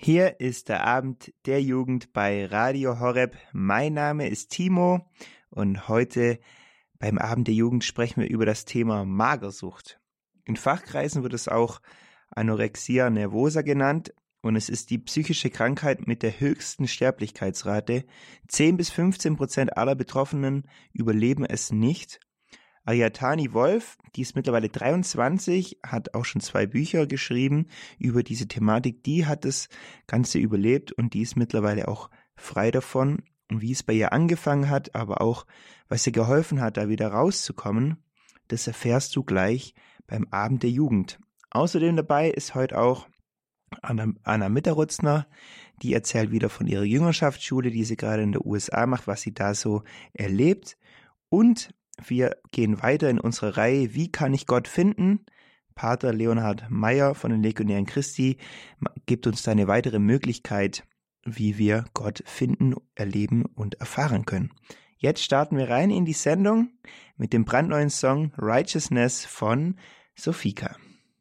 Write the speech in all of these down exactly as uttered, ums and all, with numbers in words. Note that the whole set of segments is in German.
Hier ist der Abend der Jugend bei Radio Horeb. Mein Name ist Timo und heute beim Abend der Jugend sprechen wir über das Thema Magersucht. In Fachkreisen wird es auch Anorexia nervosa genannt und es ist die psychische Krankheit mit der höchsten Sterblichkeitsrate. zehn bis fünfzehn Prozent aller Betroffenen überleben es nicht. Ariadne Wolf, die ist mittlerweile dreiundzwanzig, hat auch schon zwei Bücher geschrieben über diese Thematik. Die hat das Ganze überlebt und die ist mittlerweile auch frei davon. Und wie es bei ihr angefangen hat, aber auch, was ihr geholfen hat, da wieder rauszukommen, das erfährst du gleich beim Abend der Jugend. Außerdem dabei ist heute auch Anna, Anna Mitterutzner, die erzählt wieder von ihrer Jüngerschaftsschule, die sie gerade in der U S A macht, was sie da so erlebt. Und wir gehen weiter in unserer Reihe Wie kann ich Gott finden? Pater Leonhard Meyer von den Legionären Christi gibt uns da eine weitere Möglichkeit, wie wir Gott finden, erleben und erfahren können. Jetzt starten wir rein in die Sendung mit dem brandneuen Song Righteousness von Sofika.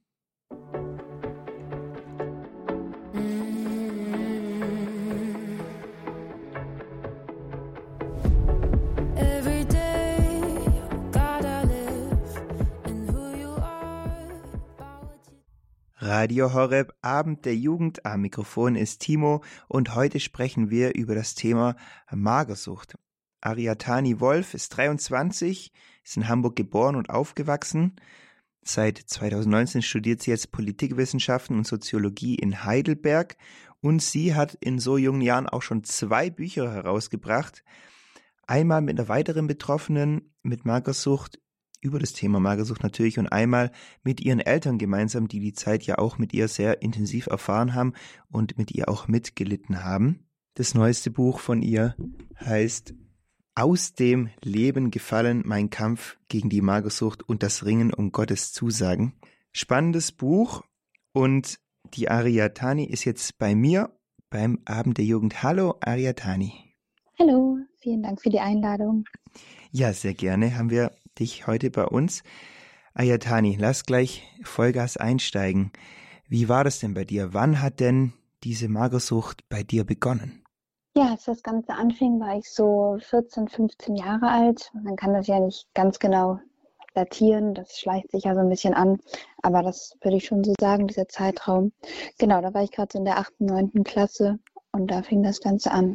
Radio Horeb, Abend der Jugend, am Mikrofon ist Timo und heute sprechen wir über das Thema Magersucht. Ariadne Wolf ist dreiundzwanzig, ist in Hamburg geboren und aufgewachsen. Seit zweitausendneunzehn studiert sie jetzt Politikwissenschaften und Soziologie in Heidelberg und sie hat in so jungen Jahren auch schon zwei Bücher herausgebracht. Einmal mit einer weiteren Betroffenen mit Magersucht, über das Thema Magersucht natürlich, und einmal mit ihren Eltern gemeinsam, die die Zeit ja auch mit ihr sehr intensiv erfahren haben und mit ihr auch mitgelitten haben. Das neueste Buch von ihr heißt Aus dem Leben gefallen, mein Kampf gegen die Magersucht und das Ringen um Gottes Zusagen. Spannendes Buch und die Ariadne ist jetzt bei mir beim Abend der Jugend. Hallo Ariadne. Hallo, vielen Dank für die Einladung. Ja, sehr gerne haben wir dich heute bei uns. Ariadne, lass gleich Vollgas einsteigen. Wie war das denn bei dir? Wann hat denn diese Magersucht bei dir begonnen? Ja, als das Ganze anfing, war ich so vierzehn, fünfzehn Jahre alt. Man kann das ja nicht ganz genau datieren, das schleicht sich ja so ein bisschen an, aber das würde ich schon so sagen, dieser Zeitraum. Genau, da war ich gerade so in der achten, neunten Klasse und da fing das Ganze an.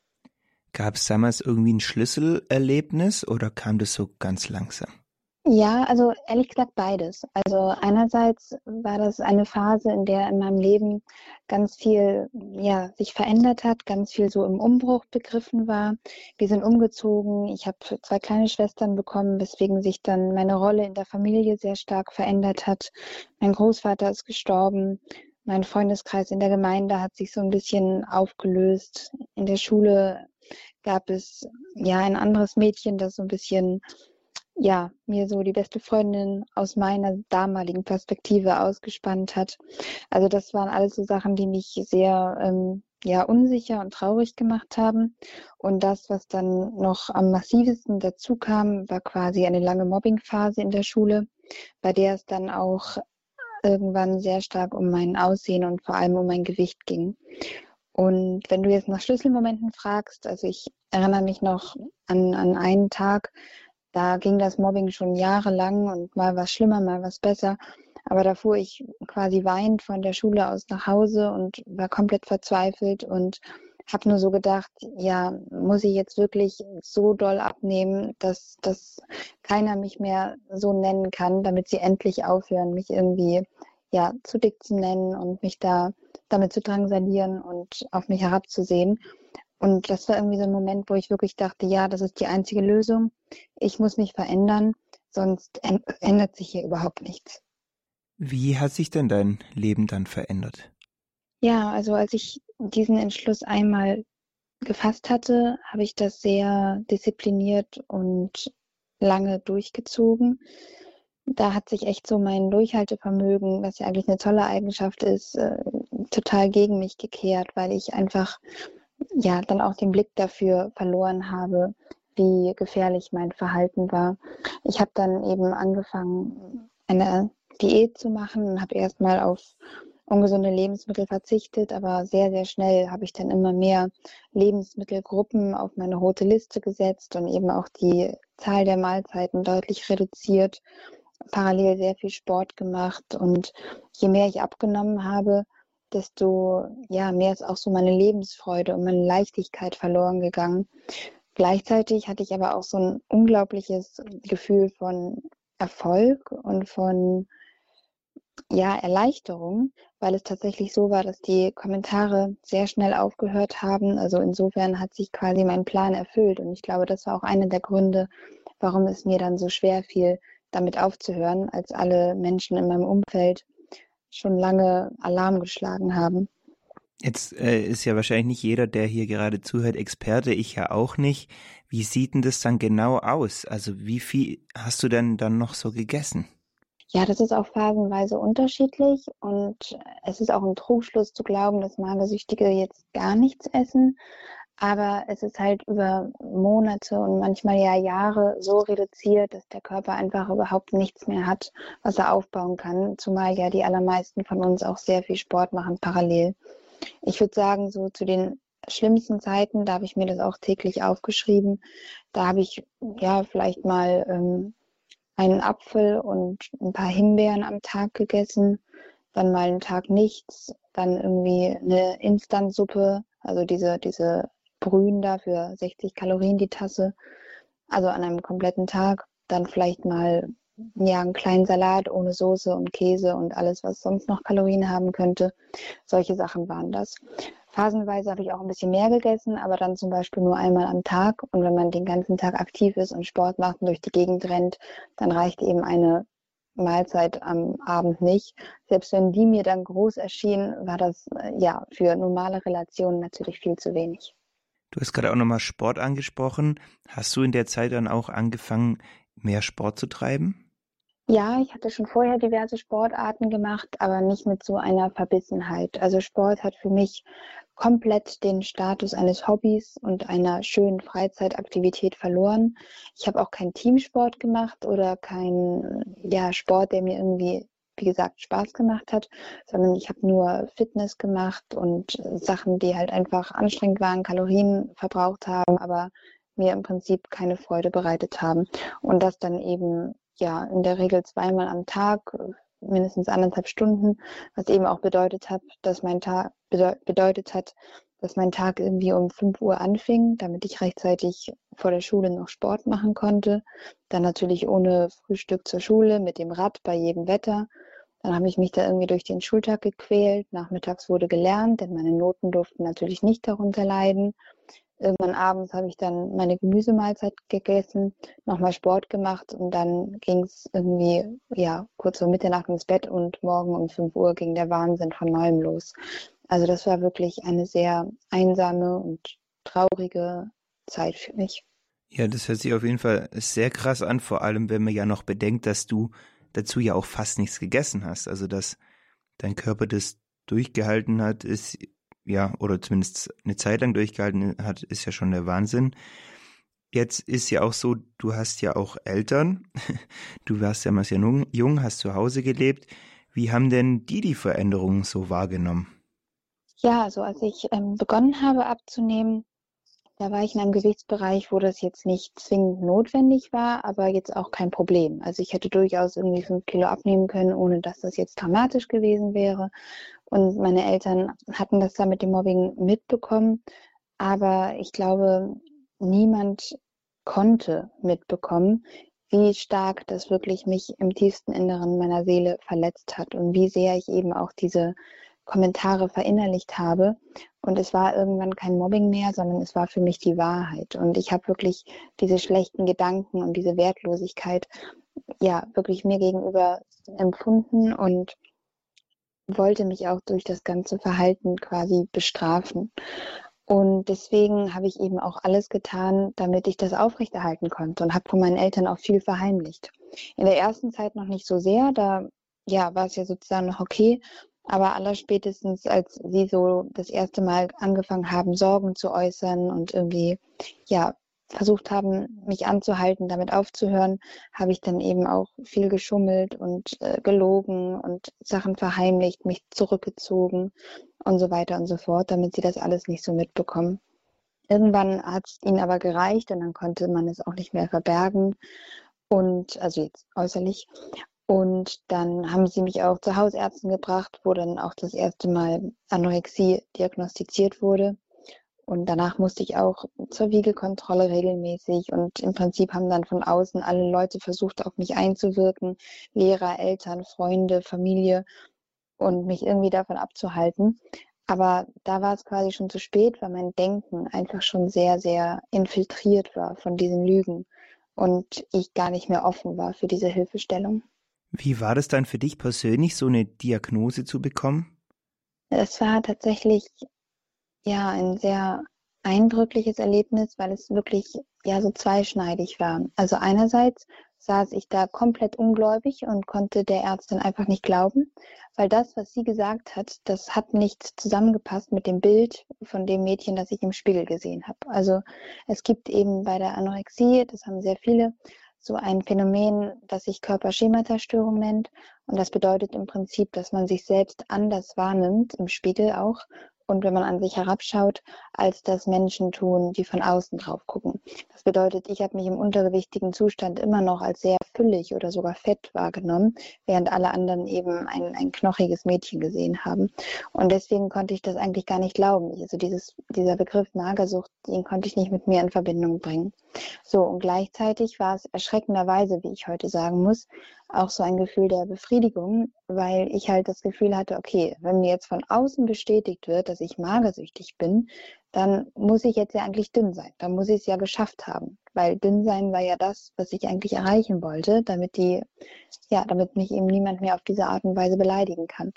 Gab es damals irgendwie ein Schlüsselerlebnis oder kam das so ganz langsam? Ja, also ehrlich gesagt beides. Also einerseits war das eine Phase, in der in meinem Leben ganz viel ja, sich verändert hat, ganz viel so im Umbruch begriffen war. Wir sind umgezogen, ich habe zwei kleine Schwestern bekommen, weswegen sich dann meine Rolle in der Familie sehr stark verändert hat. Mein Großvater ist gestorben, mein Freundeskreis in der Gemeinde hat sich so ein bisschen aufgelöst. In der Schule gab es ja ein anderes Mädchen, das so ein bisschen ja, mir so die beste Freundin aus meiner damaligen Perspektive ausgespannt hat. Also das waren alles so Sachen, die mich sehr ähm, ja, unsicher und traurig gemacht haben. Und das, was dann noch am massivsten dazu kam, war quasi eine lange Mobbingphase in der Schule, bei der es dann auch irgendwann sehr stark um mein Aussehen und vor allem um mein Gewicht ging. Und wenn du jetzt nach Schlüsselmomenten fragst, also ich erinnere mich noch an, an einen Tag, da ging das Mobbing schon jahrelang und mal was schlimmer, mal was besser. Aber da fuhr ich quasi weinend von der Schule aus nach Hause und war komplett verzweifelt und habe nur so gedacht, ja, muss ich jetzt wirklich so doll abnehmen, dass, dass keiner mich mehr so nennen kann, damit sie endlich aufhören, mich irgendwie ja, zu dick zu nennen und mich da damit zu drangsalieren und auf mich herabzusehen. Und das war irgendwie so ein Moment, wo ich wirklich dachte, ja, das ist die einzige Lösung. Ich muss mich verändern, sonst ändert sich hier überhaupt nichts. Wie hat sich denn dein Leben dann verändert? Ja, also als ich diesen Entschluss einmal gefasst hatte, habe ich das sehr diszipliniert und lange durchgezogen. Da hat sich echt so mein Durchhaltevermögen, was ja eigentlich eine tolle Eigenschaft ist, äh, total gegen mich gekehrt, weil ich einfach ja dann auch den Blick dafür verloren habe, wie gefährlich mein Verhalten war. Ich habe dann eben angefangen, eine Diät zu machen und habe erstmal auf ungesunde Lebensmittel verzichtet, aber sehr, sehr schnell habe ich dann immer mehr Lebensmittelgruppen auf meine rote Liste gesetzt und eben auch die Zahl der Mahlzeiten deutlich reduziert, parallel sehr viel Sport gemacht und je mehr ich abgenommen habe, desto ja, mehr ist auch so meine Lebensfreude und meine Leichtigkeit verloren gegangen. Gleichzeitig hatte ich aber auch so ein unglaubliches Gefühl von Erfolg und von ja, Erleichterung, weil es tatsächlich so war, dass die Kommentare sehr schnell aufgehört haben. Also insofern hat sich quasi mein Plan erfüllt. Und ich glaube, das war auch einer der Gründe, warum es mir dann so schwer fiel, damit aufzuhören, als alle Menschen in meinem Umfeld schon lange Alarm geschlagen haben. Jetzt äh, ist ja wahrscheinlich nicht jeder, der hier gerade zuhört, Experte, ich ja auch nicht. Wie sieht denn das dann genau aus? Also wie viel hast du denn dann noch so gegessen? Ja, das ist auch phasenweise unterschiedlich und es ist auch ein Trugschluss zu glauben, dass Magersüchtige jetzt gar nichts essen. Aber es ist halt über Monate und manchmal ja Jahre so reduziert, dass der Körper einfach überhaupt nichts mehr hat, was er aufbauen kann. Zumal ja die allermeisten von uns auch sehr viel Sport machen parallel. Ich würde sagen, so zu den schlimmsten Zeiten, da habe ich mir das auch täglich aufgeschrieben. Da habe ich ja vielleicht mal ähm, einen Apfel und ein paar Himbeeren am Tag gegessen, dann mal einen Tag nichts, dann irgendwie eine Instantsuppe, also diese, diese Brühen da für sechzig Kalorien die Tasse, also an einem kompletten Tag, dann vielleicht mal ja, einen kleinen Salat ohne Soße und Käse und alles, was sonst noch Kalorien haben könnte. Solche Sachen waren das. Phasenweise habe ich auch ein bisschen mehr gegessen, aber dann zum Beispiel nur einmal am Tag. Und wenn man den ganzen Tag aktiv ist und Sport macht und durch die Gegend rennt, dann reicht eben eine Mahlzeit am Abend nicht. Selbst wenn die mir dann groß erschien, war das äh, ja für normale Relationen natürlich viel zu wenig. Du hast gerade auch nochmal Sport angesprochen. Hast du in der Zeit dann auch angefangen, mehr Sport zu treiben? Ja, ich hatte schon vorher diverse Sportarten gemacht, aber nicht mit so einer Verbissenheit. Also Sport hat für mich komplett den Status eines Hobbys und einer schönen Freizeitaktivität verloren. Ich habe auch keinen Teamsport gemacht oder keinen ja, Sport, der mir irgendwie, wie gesagt, Spaß gemacht hat, sondern ich habe nur Fitness gemacht und Sachen, die halt einfach anstrengend waren, Kalorien verbraucht haben, aber mir im Prinzip keine Freude bereitet haben. Und das dann eben ja in der Regel zweimal am Tag, mindestens anderthalb Stunden, was eben auch bedeutet hat, dass mein Tag bedeutet hat, dass mein Tag irgendwie um fünf Uhr anfing, damit ich rechtzeitig vor der Schule noch Sport machen konnte. Dann natürlich ohne Frühstück zur Schule, mit dem Rad bei jedem Wetter. Dann habe ich mich da irgendwie durch den Schultag gequält. Nachmittags wurde gelernt, denn meine Noten durften natürlich nicht darunter leiden. Irgendwann abends habe ich dann meine Gemüsemahlzeit gegessen, nochmal Sport gemacht und dann ging es irgendwie, ja, kurz vor Mitternacht ins Bett und morgen um fünf Uhr ging der Wahnsinn von neuem los. Also das war wirklich eine sehr einsame und traurige Zeit für mich. Ja, das hört sich auf jeden Fall sehr krass an, vor allem wenn man ja noch bedenkt, dass du dazu ja auch fast nichts gegessen hast. Also dass dein Körper das durchgehalten hat, ist ja, oder zumindest eine Zeit lang durchgehalten hat, ist ja schon der Wahnsinn. Jetzt ist ja auch so, du hast ja auch Eltern. Du warst ja mal sehr jung, hast zu Hause gelebt. Wie haben denn die die Veränderungen so wahrgenommen? Ja, also als ich ähm, begonnen habe abzunehmen, da war ich in einem Gewichtsbereich, wo das jetzt nicht zwingend notwendig war, aber jetzt auch kein Problem. Also ich hätte durchaus irgendwie fünf Kilo abnehmen können, ohne dass das jetzt dramatisch gewesen wäre. Und meine Eltern hatten das da mit dem Mobbing mitbekommen. Aber ich glaube, niemand konnte mitbekommen, wie stark das wirklich mich im tiefsten Inneren meiner Seele verletzt hat und wie sehr ich eben auch diese Kommentare verinnerlicht habe. Und es war irgendwann kein Mobbing mehr, sondern es war für mich die Wahrheit. Und ich habe wirklich diese schlechten Gedanken und diese Wertlosigkeit ja wirklich mir gegenüber empfunden und wollte mich auch durch das ganze Verhalten quasi bestrafen. Und deswegen habe ich eben auch alles getan, damit ich das aufrechterhalten konnte und habe von meinen Eltern auch viel verheimlicht. In der ersten Zeit noch nicht so sehr, da ja, war es ja sozusagen noch okay, aber allerspätestens, als sie so das erste Mal angefangen haben, Sorgen zu äußern und irgendwie ja versucht haben, mich anzuhalten, damit aufzuhören, habe ich dann eben auch viel geschummelt und äh, gelogen und Sachen verheimlicht, mich zurückgezogen und so weiter und so fort, damit sie das alles nicht so mitbekommen. Irgendwann hat es ihnen aber gereicht und dann konnte man es auch nicht mehr verbergen und also jetzt äußerlich. Und dann haben sie mich auch zu Hausärzten gebracht, wo dann auch das erste Mal Anorexie diagnostiziert wurde. Und danach musste ich auch zur Wiegekontrolle regelmäßig. Und im Prinzip haben dann von außen alle Leute versucht, auf mich einzuwirken. Lehrer, Eltern, Freunde, Familie und mich irgendwie davon abzuhalten. Aber da war es quasi schon zu spät, weil mein Denken einfach schon sehr, sehr infiltriert war von diesen Lügen und ich gar nicht mehr offen war für diese Hilfestellung. Wie war das dann für dich persönlich, so eine Diagnose zu bekommen? Es war tatsächlich ja ein sehr eindrückliches Erlebnis, weil es wirklich ja so zweischneidig war. Also einerseits saß ich da komplett ungläubig und konnte der Ärztin einfach nicht glauben, weil das, was sie gesagt hat, das hat nicht zusammengepasst mit dem Bild von dem Mädchen, das ich im Spiegel gesehen habe. Also es gibt eben bei der Anorexie, das haben sehr viele, so ein Phänomen, das sich Körperschemata-Störung nennt. Und das bedeutet im Prinzip, dass man sich selbst anders wahrnimmt, im Spiegel auch, und wenn man an sich herabschaut, als das Menschen tun, die von außen drauf gucken. Das bedeutet, ich habe mich im untergewichtigen Zustand immer noch als sehr füllig oder sogar fett wahrgenommen, während alle anderen eben ein, ein knochiges Mädchen gesehen haben. Und deswegen konnte ich das eigentlich gar nicht glauben. Also dieses, dieser Begriff Magersucht, den konnte ich nicht mit mir in Verbindung bringen. So, und gleichzeitig war es erschreckenderweise, wie ich heute sagen muss, auch so ein Gefühl der Befriedigung, weil ich halt das Gefühl hatte, okay, wenn mir jetzt von außen bestätigt wird, dass ich magersüchtig bin, dann muss ich jetzt ja eigentlich dünn sein. Dann muss ich es ja geschafft haben, weil dünn sein war ja das, was ich eigentlich erreichen wollte, damit die, ja, damit mich eben niemand mehr auf diese Art und Weise beleidigen kann.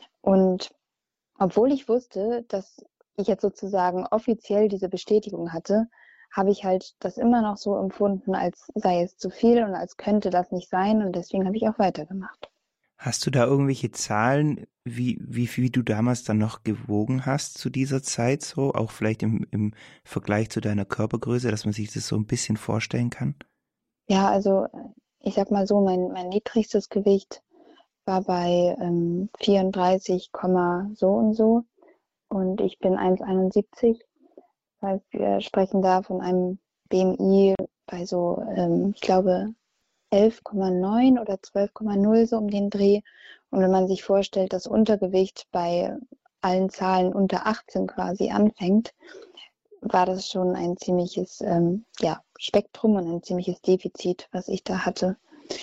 Und obwohl ich wusste, dass ich jetzt sozusagen offiziell diese Bestätigung hatte, habe ich halt das immer noch so empfunden, als sei es zu viel und als könnte das nicht sein. Und deswegen habe ich auch weitergemacht. Hast du da irgendwelche Zahlen, wie, wie viel du damals dann noch gewogen hast zu dieser Zeit so? Auch vielleicht im, im Vergleich zu deiner Körpergröße, dass man sich das so ein bisschen vorstellen kann? Ja, also ich sag mal so, mein, mein niedrigstes Gewicht war bei ähm, vierunddreißig, so und so. Und ich bin eins Komma einundsiebzig. Das heißt, wir sprechen da von einem B M I bei so, ähm, ich glaube, elf Komma neun oder zwölf Komma null so um den Dreh. Und wenn man sich vorstellt, dass Untergewicht bei allen Zahlen unter achtzehn quasi anfängt, war das schon ein ziemliches ähm, ja, Spektrum und ein ziemliches Defizit, was ich da hatte.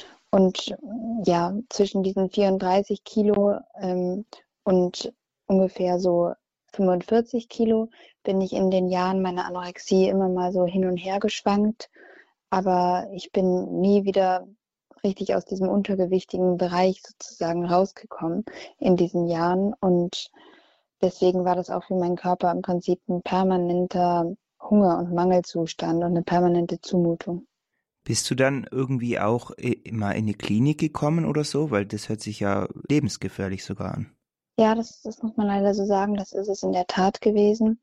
Und ja, zwischen diesen vierunddreißig Kilo ähm, und ungefähr so fünfundvierzig Kilo bin ich in den Jahren meiner Anorexie immer mal so hin und her geschwankt. Aber ich bin nie wieder richtig aus diesem untergewichtigen Bereich sozusagen rausgekommen in diesen Jahren. Und deswegen war das auch für meinen Körper im Prinzip ein permanenter Hunger- und Mangelzustand und eine permanente Zumutung. Bist du dann irgendwie auch äh, mal in die Klinik gekommen oder so? Weil das hört sich ja lebensgefährlich sogar an. Ja, das, das muss man leider so sagen, das ist es in der Tat gewesen.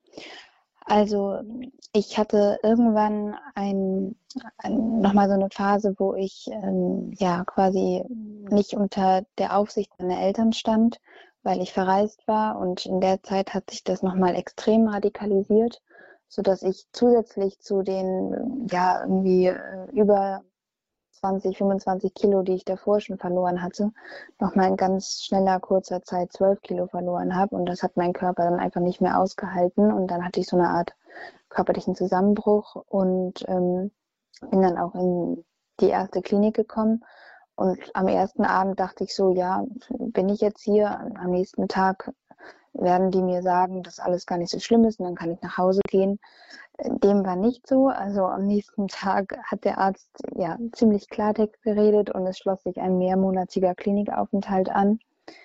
Also ich hatte irgendwann ein, ein, nochmal so eine Phase, wo ich ähm, ja quasi nicht unter der Aufsicht meiner Eltern stand, weil ich verreist war. Und in der Zeit hat sich das nochmal extrem radikalisiert, sodass ich zusätzlich zu den ja irgendwie äh, über zwanzig, fünfundzwanzig Kilo, die ich davor schon verloren hatte, nochmal in ganz schneller, kurzer Zeit zwölf Kilo verloren habe. Und das hat mein Körper dann einfach nicht mehr ausgehalten. Und dann hatte ich so eine Art körperlichen Zusammenbruch und ähm, bin dann auch in die erste Klinik gekommen. Und am ersten Abend dachte ich so, ja, bin ich jetzt hier? Am nächsten Tag werden die mir sagen, dass alles gar nicht so schlimm ist und dann kann ich nach Hause gehen. Dem war nicht so. Also am nächsten Tag hat der Arzt ja ziemlich Klartext geredet und es schloss sich ein mehrmonatiger Klinikaufenthalt an.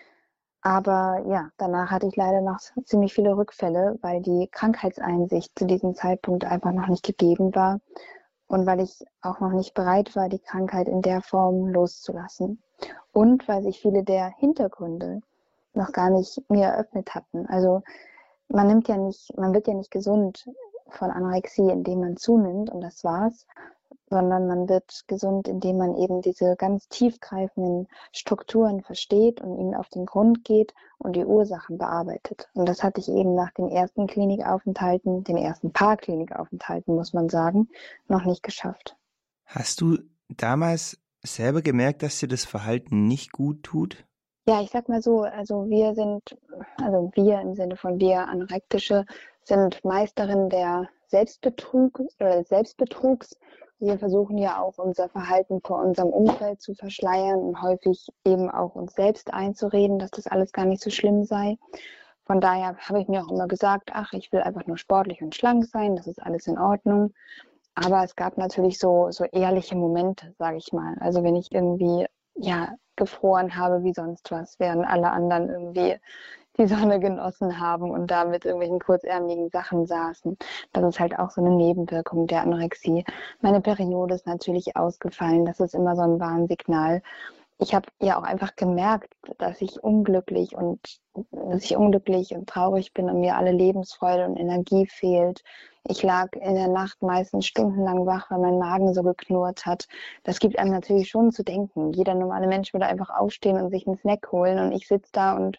Aber ja, danach hatte ich leider noch ziemlich viele Rückfälle, weil die Krankheitseinsicht zu diesem Zeitpunkt einfach noch nicht gegeben war und weil ich auch noch nicht bereit war, die Krankheit in der Form loszulassen. Und weil sich viele der Hintergründe noch gar nicht mir eröffnet hatten. Also man nimmt ja nicht, man wird ja nicht gesund, von Anorexie, indem man zunimmt und das war's, sondern man wird gesund, indem man eben diese ganz tiefgreifenden Strukturen versteht und ihnen auf den Grund geht und die Ursachen bearbeitet. Und das hatte ich eben nach den ersten Klinikaufenthalten, den ersten paar Klinikaufenthalten, muss man sagen, noch nicht geschafft. Hast du damals selber gemerkt, dass dir das Verhalten nicht gut tut? Ja, ich sag mal so, also wir sind, also wir im Sinne von wir Anorektische sind Meisterinnen der Selbstbetrug oder Selbstbetrugs. Wir versuchen ja auch unser Verhalten vor unserem Umfeld zu verschleiern und häufig eben auch uns selbst einzureden, dass das alles gar nicht so schlimm sei. Von daher habe ich mir auch immer gesagt, ach, ich will einfach nur sportlich und schlank sein, das ist alles in Ordnung. Aber es gab natürlich so, so ehrliche Momente, sage ich mal. Also wenn ich irgendwie, ja, gefroren habe wie sonst was, während alle anderen irgendwie die Sonne genossen haben und da mit irgendwelchen kurzärmeligen Sachen saßen. Das ist halt auch so eine Nebenwirkung der Anorexie. Meine Periode ist natürlich ausgefallen. Das ist immer so ein Warnsignal. Ich habe ja auch einfach gemerkt, dass ich unglücklich und dass ich unglücklich und traurig bin und mir alle Lebensfreude und Energie fehlt. Ich lag in der Nacht meistens stundenlang wach, weil mein Magen so geknurrt hat. Das gibt einem natürlich schon zu denken. Jeder normale Mensch würde einfach aufstehen und sich einen Snack holen und ich sitze da und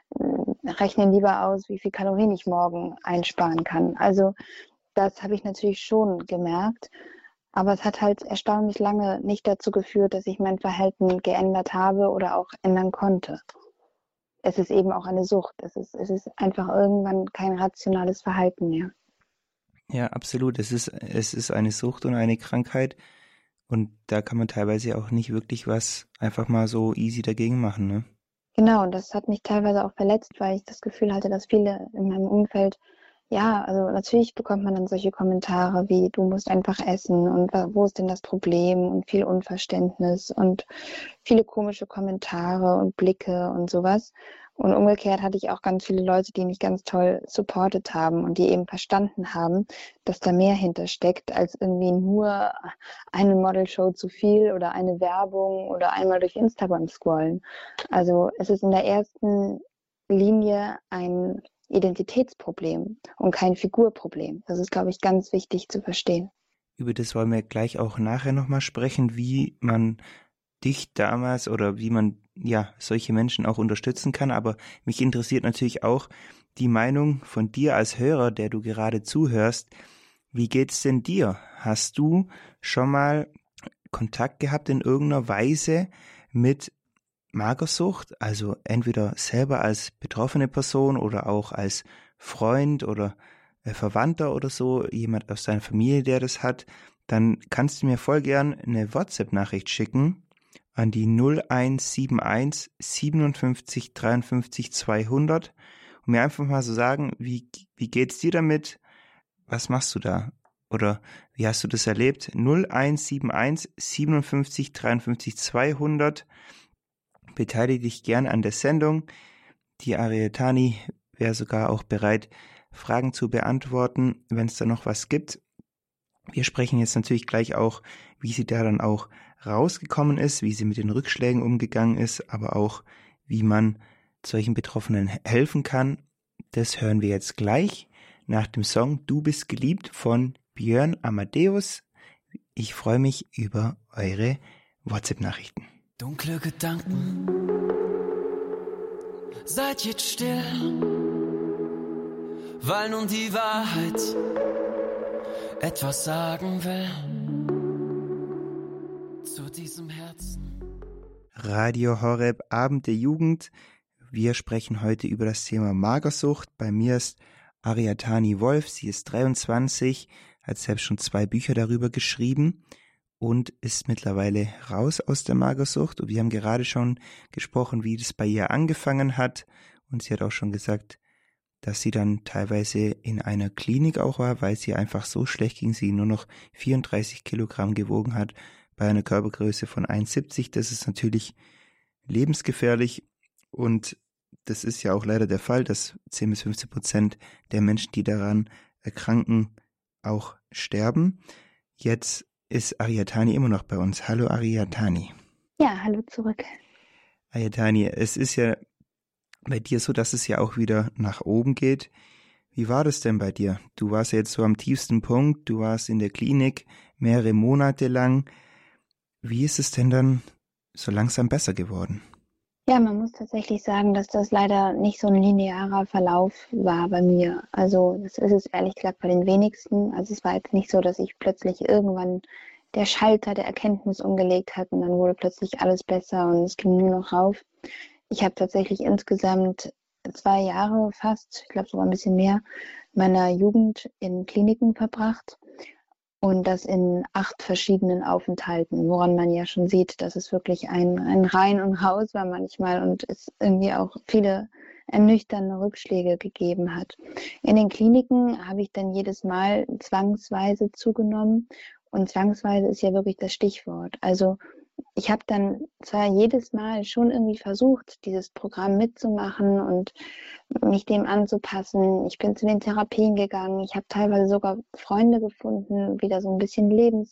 äh, rechne lieber aus, wie viel Kalorien ich morgen einsparen kann. Also das habe ich natürlich schon gemerkt. Aber es hat halt erstaunlich lange nicht dazu geführt, dass ich mein Verhalten geändert habe oder auch ändern konnte. Es ist eben auch eine Sucht. Es ist, es ist einfach irgendwann kein rationales Verhalten mehr. Ja, absolut. Es ist, es ist eine Sucht und eine Krankheit. Und da kann man teilweise auch nicht wirklich was einfach mal so easy dagegen machen, ne? Genau, und das hat mich teilweise auch verletzt, weil ich das Gefühl hatte, dass viele in meinem Umfeld, ja, also natürlich bekommt man dann solche Kommentare wie, du musst einfach essen und wo ist denn das Problem und viel Unverständnis und viele komische Kommentare und Blicke und sowas. Und umgekehrt hatte ich auch ganz viele Leute, die mich ganz toll supportet haben und die eben verstanden haben, dass da mehr hintersteckt als irgendwie nur eine Modelshow zu viel oder eine Werbung oder einmal durch Instagram scrollen. Also es ist in der ersten Linie ein Identitätsproblem und kein Figurproblem. Das ist, glaube ich, ganz wichtig zu verstehen. Über das wollen wir gleich auch nachher nochmal sprechen, wie man dich damals oder wie man ja solche Menschen auch unterstützen kann. Aber mich interessiert natürlich auch die Meinung von dir als Hörer, der du gerade zuhörst. Wie geht's denn dir? Hast du schon mal Kontakt gehabt in irgendeiner Weise mit Magersucht? Also entweder selber als betroffene Person oder auch als Freund oder äh, Verwandter oder so, jemand aus deiner Familie, der das hat, dann kannst du mir voll gern eine WhatsApp-Nachricht schicken an die null eins sieben eins siebenundfünfzig dreiundfünfzig zweihundert und mir einfach mal so sagen, wie, wie geht's dir damit? Was machst du da? Oder wie hast du das erlebt? null eins sieben eins siebenundfünfzig dreiundfünfzig zweihundert. Beteilige dich gern an der Sendung. Die Ariadne wäre sogar auch bereit, Fragen zu beantworten, wenn es da noch was gibt. Wir sprechen jetzt natürlich gleich auch, wie sie da dann auch rausgekommen ist, wie sie mit den Rückschlägen umgegangen ist, aber auch, wie man solchen Betroffenen helfen kann. Das hören wir jetzt gleich nach dem Song Du bist geliebt von Björn Amadeus. Ich freue mich über eure WhatsApp-Nachrichten. Dunkle Gedanken, seid jetzt still, weil nun die Wahrheit etwas sagen will zu diesem Herzen. Radio Horeb, Abend der Jugend. Wir sprechen heute über das Thema Magersucht. Bei mir ist Ariadne Wolf, sie ist dreiundzwanzig, hat selbst schon zwei Bücher darüber geschrieben und ist mittlerweile raus aus der Magersucht. Und wir haben gerade schon gesprochen, wie das bei ihr angefangen hat. Und sie hat auch schon gesagt, dass sie dann teilweise in einer Klinik auch war, weil sie einfach so schlecht ging, sie nur noch vierunddreißig Kilogramm gewogen hat bei einer Körpergröße von eins siebzig. Das ist natürlich lebensgefährlich und das ist ja auch leider der Fall, dass zehn bis fünfzehn Prozent der Menschen, die daran erkranken, auch sterben. Jetzt ist Ariadne immer noch bei uns. Hallo Ariadne. Ja, hallo zurück. Ariadne, es ist ja bei dir so, dass es ja auch wieder nach oben geht. Wie war das denn bei dir? Du warst jetzt so am tiefsten Punkt, du warst in der Klinik mehrere Monate lang. Wie ist es denn dann so langsam besser geworden? Ja, man muss tatsächlich sagen, dass das leider nicht so ein linearer Verlauf war bei mir. Also das ist es ehrlich gesagt bei den wenigsten. Also es war jetzt nicht so, dass ich plötzlich irgendwann der Schalter der Erkenntnis umgelegt hat und dann wurde plötzlich alles besser und es ging nur noch rauf. Ich habe tatsächlich insgesamt zwei Jahre fast, ich glaube sogar ein bisschen mehr, meiner Jugend in Kliniken verbracht. Und das in acht verschiedenen Aufenthalten, woran man ja schon sieht, dass es wirklich ein, ein Rein und Raus war manchmal und es irgendwie auch viele ernüchternde Rückschläge gegeben hat. In den Kliniken habe ich dann jedes Mal zwangsweise zugenommen und zwangsweise ist ja wirklich das Stichwort. Also ich habe dann zwar jedes Mal schon irgendwie versucht, dieses Programm mitzumachen und mich dem anzupassen. Ich bin zu den Therapien gegangen. Ich habe teilweise sogar Freunde gefunden, wieder so ein bisschen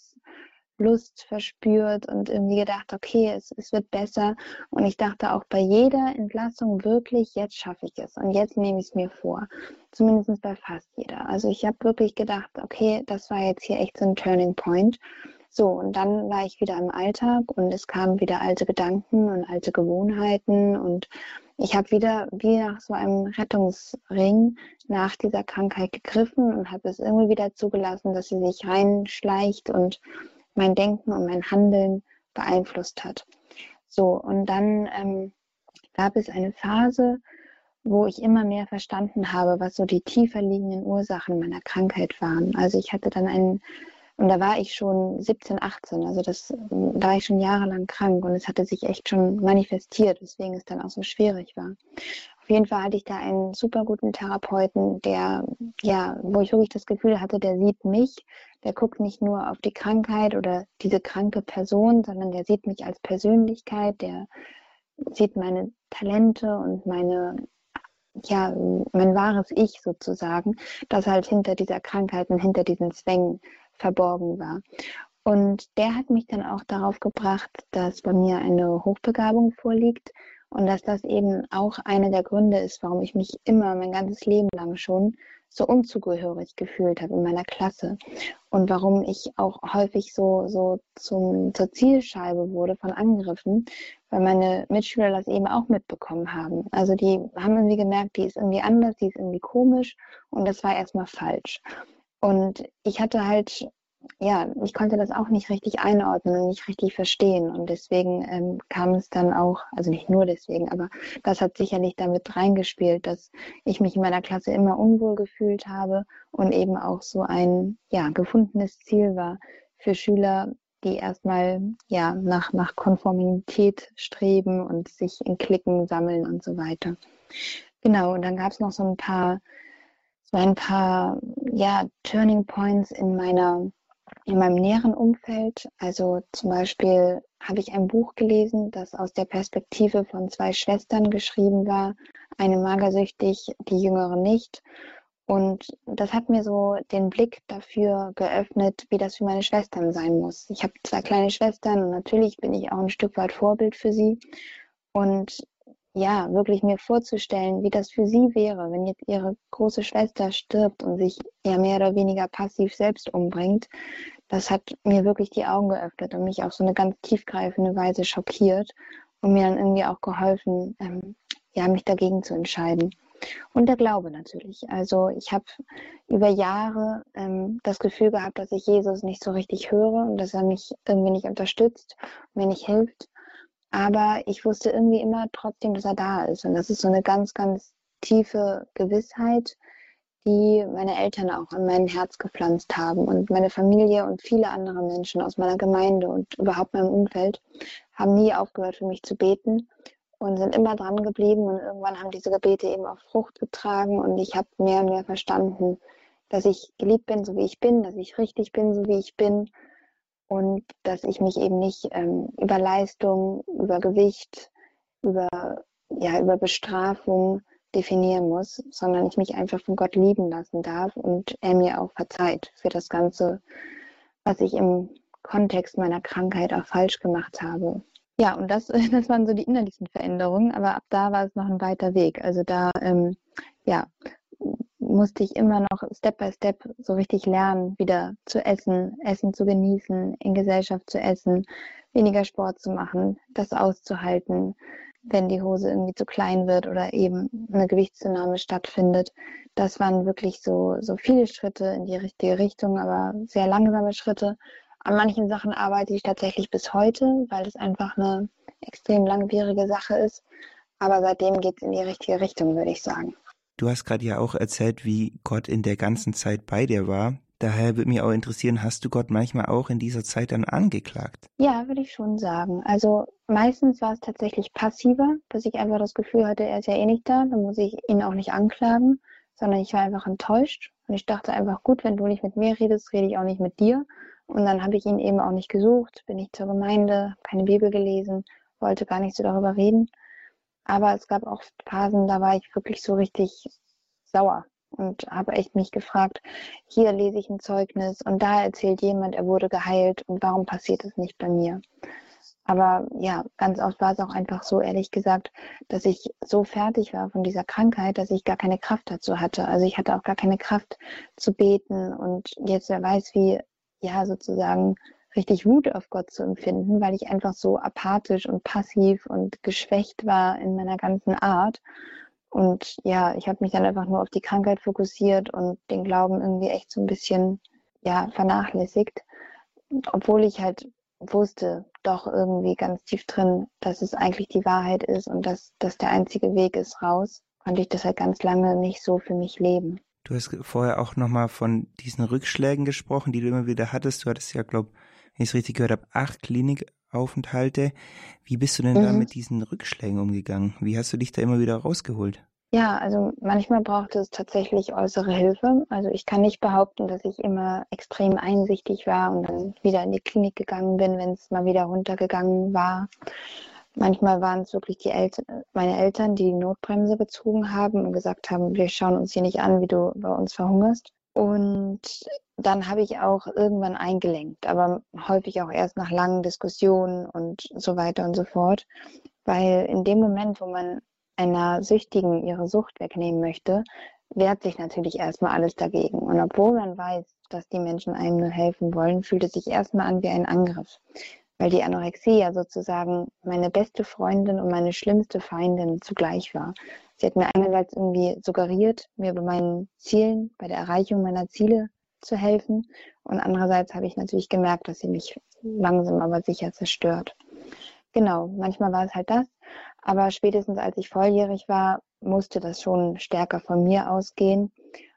Lebenslust verspürt und irgendwie gedacht, okay, es, es wird besser. Und ich dachte auch bei jeder Entlassung wirklich, jetzt schaffe ich es und jetzt nehme ich es mir vor. Zumindest bei fast jeder. Also ich habe wirklich gedacht, okay, das war jetzt hier echt so ein Turning Point. So, und dann war ich wieder im Alltag und es kamen wieder alte Gedanken und alte Gewohnheiten und ich habe wieder wie nach so einem Rettungsring nach dieser Krankheit gegriffen und habe es irgendwie wieder zugelassen, dass sie sich reinschleicht und mein Denken und mein Handeln beeinflusst hat. So, und dann ähm, gab es eine Phase, wo ich immer mehr verstanden habe, was so die tiefer liegenden Ursachen meiner Krankheit waren. Also ich hatte dann einen Und da war ich schon siebzehn, achtzehn, also das, da war ich schon jahrelang krank und es hatte sich echt schon manifestiert, weswegen es dann auch so schwierig war. Auf jeden Fall hatte ich da einen super guten Therapeuten, der, ja, wo ich wirklich das Gefühl hatte, der sieht mich, der guckt nicht nur auf die Krankheit oder diese kranke Person, sondern der sieht mich als Persönlichkeit, der sieht meine Talente und meine, ja, mein wahres Ich sozusagen, das halt hinter dieser Krankheit und hinter diesen Zwängen verborgen war. Und der hat mich dann auch darauf gebracht, dass bei mir eine Hochbegabung vorliegt und dass das eben auch einer der Gründe ist, warum ich mich immer mein ganzes Leben lang schon so unzugehörig gefühlt habe in meiner Klasse und warum ich auch häufig so, so zum, zur Zielscheibe wurde von Angriffen, weil meine Mitschüler das eben auch mitbekommen haben. Also die haben irgendwie gemerkt, die ist irgendwie anders, die ist irgendwie komisch und das war erstmal falsch. Und ich hatte halt, ja, ich konnte das auch nicht richtig einordnen und nicht richtig verstehen. Und deswegen ähm, kam es dann auch, also nicht nur deswegen, aber das hat sicherlich damit reingespielt, dass ich mich in meiner Klasse immer unwohl gefühlt habe und eben auch so ein, ja, gefundenes Ziel war für Schüler, die erstmal, ja, nach, nach Konformität streben und sich in Cliquen sammeln und so weiter. Genau, und dann gab es noch so ein paar so ein paar, ja, Turning Points in meiner, in meinem näheren Umfeld. Also zum Beispiel habe ich ein Buch gelesen, das aus der Perspektive von zwei Schwestern geschrieben war. Eine magersüchtig, die jüngere nicht. Und das hat mir so den Blick dafür geöffnet, wie das für meine Schwestern sein muss. Ich habe zwei kleine Schwestern und natürlich bin ich auch ein Stück weit Vorbild für sie. Und ja, wirklich mir vorzustellen, wie das für sie wäre, wenn jetzt ihre große Schwester stirbt und sich ja mehr oder weniger passiv selbst umbringt, das hat mir wirklich die Augen geöffnet und mich auf so eine ganz tiefgreifende Weise schockiert und mir dann irgendwie auch geholfen, ähm, ja, mich dagegen zu entscheiden. Und der Glaube natürlich. Also ich habe über Jahre ähm, das Gefühl gehabt, dass ich Jesus nicht so richtig höre und dass er mich irgendwie nicht unterstützt, mir nicht hilft. Aber ich wusste irgendwie immer trotzdem, dass er da ist. Und das ist so eine ganz, ganz tiefe Gewissheit, die meine Eltern auch in mein Herz gepflanzt haben. Und meine Familie und viele andere Menschen aus meiner Gemeinde und überhaupt meinem Umfeld haben nie aufgehört, für mich zu beten und sind immer dran geblieben. Und irgendwann haben diese Gebete eben auch Frucht getragen. Und ich habe mehr und mehr verstanden, dass ich geliebt bin, so wie ich bin, dass ich richtig bin, so wie ich bin. Und dass ich mich eben nicht ähm, über Leistung, über Gewicht, über, ja, über Bestrafung definieren muss, sondern ich mich einfach von Gott lieben lassen darf und er mir auch verzeiht für das Ganze, was ich im Kontext meiner Krankheit auch falsch gemacht habe. Ja, und das, das waren so die innerlichen Veränderungen, aber ab da war es noch ein weiter Weg. Also da, ähm, ja, musste ich immer noch Step by Step so richtig lernen, wieder zu essen, Essen zu genießen, in Gesellschaft zu essen, weniger Sport zu machen, das auszuhalten, wenn die Hose irgendwie zu klein wird oder eben eine Gewichtszunahme stattfindet. Das waren wirklich so, so viele Schritte in die richtige Richtung, aber sehr langsame Schritte. An manchen Sachen arbeite ich tatsächlich bis heute, weil es einfach eine extrem langwierige Sache ist. Aber seitdem geht es in die richtige Richtung, würde ich sagen. Du hast gerade ja auch erzählt, wie Gott in der ganzen Zeit bei dir war. Daher würde mich auch interessieren, hast du Gott manchmal auch in dieser Zeit dann angeklagt? Ja, würde ich schon sagen. Also meistens war es tatsächlich passiver, dass ich einfach das Gefühl hatte, er ist ja eh nicht da, dann muss ich ihn auch nicht anklagen, sondern ich war einfach enttäuscht. Und ich dachte einfach, gut, wenn du nicht mit mir redest, rede ich auch nicht mit dir. Und dann habe ich ihn eben auch nicht gesucht, bin ich zur Gemeinde, keine Bibel gelesen, wollte gar nicht so darüber reden. Aber es gab auch Phasen, da war ich wirklich so richtig sauer und habe echt mich gefragt, hier lese ich ein Zeugnis und da erzählt jemand, er wurde geheilt und warum passiert es nicht bei mir? Aber ja, ganz oft war es auch einfach so, ehrlich gesagt, dass ich so fertig war von dieser Krankheit, dass ich gar keine Kraft dazu hatte. Also ich hatte auch gar keine Kraft zu beten und jetzt wer weiß, wie, ja, sozusagen richtig Wut auf Gott zu empfinden, weil ich einfach so apathisch und passiv und geschwächt war in meiner ganzen Art. Und ja, ich habe mich dann einfach nur auf die Krankheit fokussiert und den Glauben irgendwie echt so ein bisschen, ja, vernachlässigt. Obwohl ich halt wusste, doch irgendwie ganz tief drin, dass es eigentlich die Wahrheit ist und dass das der einzige Weg ist raus, konnte ich das halt ganz lange nicht so für mich leben. Du hast vorher auch nochmal von diesen Rückschlägen gesprochen, die du immer wieder hattest. Du hattest ja, glaube wenn ich es richtig gehört habe, acht Klinikaufenthalte. Wie bist du denn Mhm. da mit diesen Rückschlägen umgegangen? Wie hast du dich da immer wieder rausgeholt? Ja, also manchmal braucht es tatsächlich äußere Hilfe. Also ich kann nicht behaupten, dass ich immer extrem einsichtig war und dann wieder in die Klinik gegangen bin, wenn es mal wieder runtergegangen war. Manchmal waren es wirklich die Eltern, meine Eltern, die die Notbremse gezogen haben und gesagt haben, wir schauen uns hier nicht an, wie du bei uns verhungerst. Und dann habe ich auch irgendwann eingelenkt, aber häufig auch erst nach langen Diskussionen und so weiter und so fort. Weil in dem Moment, wo man einer Süchtigen ihre Sucht wegnehmen möchte, wehrt sich natürlich erstmal alles dagegen. Und obwohl man weiß, dass die Menschen einem nur helfen wollen, fühlt es sich erstmal an wie ein Angriff. Weil die Anorexie ja sozusagen meine beste Freundin und meine schlimmste Feindin zugleich war. Sie hat mir einerseits irgendwie suggeriert, mir bei meinen Zielen, bei der Erreichung meiner Ziele zu helfen. Und andererseits habe ich natürlich gemerkt, dass sie mich langsam aber sicher zerstört. Genau, manchmal war es halt das. Aber spätestens als ich volljährig war, musste das schon stärker von mir ausgehen.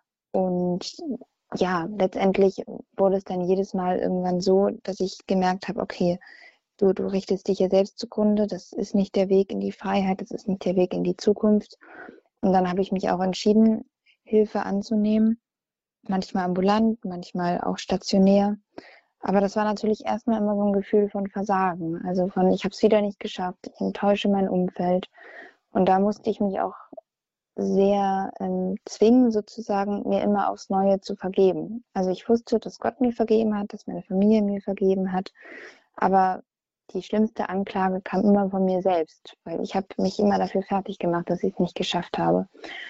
Und ja, letztendlich wurde es dann jedes Mal irgendwann so, dass ich gemerkt habe, okay, du, du richtest dich hier selbst zugrunde, das ist nicht der Weg in die Freiheit, das ist nicht der Weg in die Zukunft. Und dann habe ich mich auch entschieden, Hilfe anzunehmen, manchmal ambulant, manchmal auch stationär. Aber das war natürlich erstmal immer so ein Gefühl von Versagen, also von, ich habe es wieder nicht geschafft, ich enttäusche mein Umfeld. Und da musste ich mich auch sehr ähm, zwingen, sozusagen, mir immer aufs Neue zu vergeben. Also ich wusste, dass Gott mir vergeben hat, dass meine Familie mir vergeben hat, aber die schlimmste Anklage kam immer von mir selbst, weil ich habe mich immer dafür fertig gemacht, dass ich es nicht geschafft habe.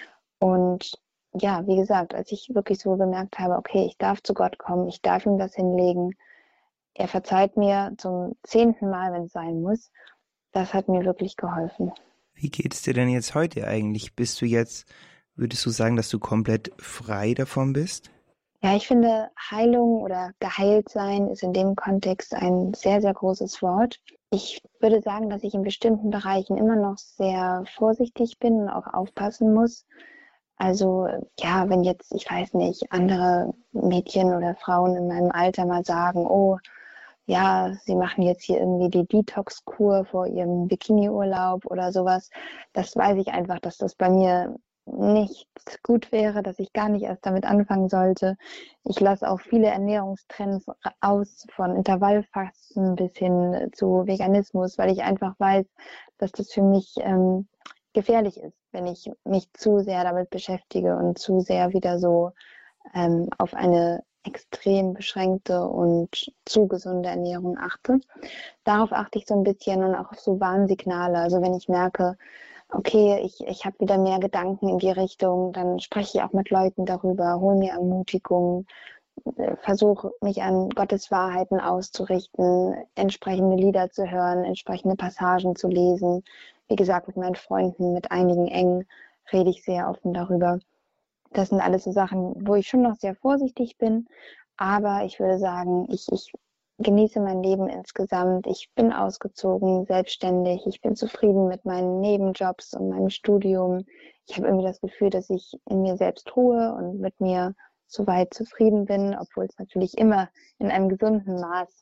Und ja, wie gesagt, als ich wirklich so gemerkt habe, okay, ich darf zu Gott kommen, ich darf ihm das hinlegen, er verzeiht mir zum zehnten Mal, wenn es sein muss, das hat mir wirklich geholfen. Wie geht es dir denn jetzt heute eigentlich? Bist du jetzt, würdest du sagen, dass du komplett frei davon bist? Ja, ich finde, Heilung oder geheilt sein ist in dem Kontext ein sehr, sehr großes Wort. Ich würde sagen, dass ich in bestimmten Bereichen immer noch sehr vorsichtig bin und auch aufpassen muss. Also ja, wenn jetzt, ich weiß nicht, andere Mädchen oder Frauen in meinem Alter mal sagen, oh, ja, sie machen jetzt hier irgendwie die Detox-Kur vor ihrem Bikini-Urlaub oder sowas. Das weiß ich einfach, dass das bei mir nicht gut wäre, dass ich gar nicht erst damit anfangen sollte. Ich lasse auch viele Ernährungstrends aus, von Intervallfasten bis hin zu Veganismus, weil ich einfach weiß, dass das für mich ähm, gefährlich ist, wenn ich mich zu sehr damit beschäftige und zu sehr wieder so ähm, auf eine extrem beschränkte und zu gesunde Ernährung achte. Darauf achte ich so ein bisschen und auch auf so Warnsignale. Also wenn ich merke, okay, ich, ich habe wieder mehr Gedanken in die Richtung, dann spreche ich auch mit Leuten darüber, hole mir Ermutigung, versuche mich an Gottes Wahrheiten auszurichten, entsprechende Lieder zu hören, entsprechende Passagen zu lesen. Wie gesagt, mit meinen Freunden, mit einigen Engen rede ich sehr offen darüber. Das sind alles so Sachen, wo ich schon noch sehr vorsichtig bin, aber ich würde sagen, ich, ich genieße mein Leben insgesamt. Ich bin ausgezogen, selbstständig, ich bin zufrieden mit meinen Nebenjobs und meinem Studium. Ich habe irgendwie das Gefühl, dass ich in mir selbst ruhe und mit mir soweit zufrieden bin, obwohl es natürlich immer in einem gesunden Maß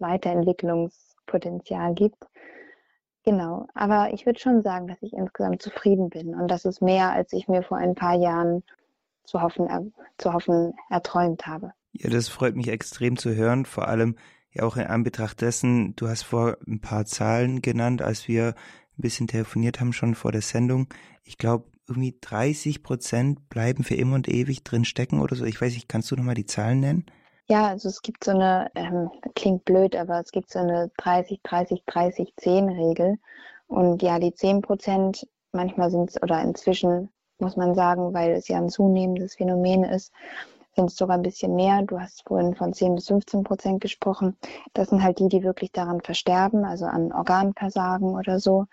Weiterentwicklungspotenzial gibt. Genau, aber ich würde schon sagen, dass ich insgesamt zufrieden bin und das ist mehr, als ich mir vor ein paar Jahren zu hoffen, er, zu hoffen erträumt habe. Ja, das freut mich extrem zu hören, vor allem ja auch in Anbetracht dessen, du hast vor ein paar Zahlen genannt, als wir ein bisschen telefoniert haben schon vor der Sendung. Ich glaube, irgendwie dreißig Prozent bleiben für immer und ewig drin stecken oder so. Ich weiß nicht, kannst du nochmal die Zahlen nennen? Ja, also es gibt so eine, ähm, klingt blöd, aber es gibt so eine dreißig, dreißig, dreißig, zehn Regel. Und ja, die zehn Prozent, manchmal sind es, oder inzwischen muss man sagen, weil es ja ein zunehmendes Phänomen ist, sind es sogar ein bisschen mehr. Du hast vorhin von zehn bis fünfzehn Prozent gesprochen. Das sind halt die, die wirklich daran versterben, also an Organversagen oder so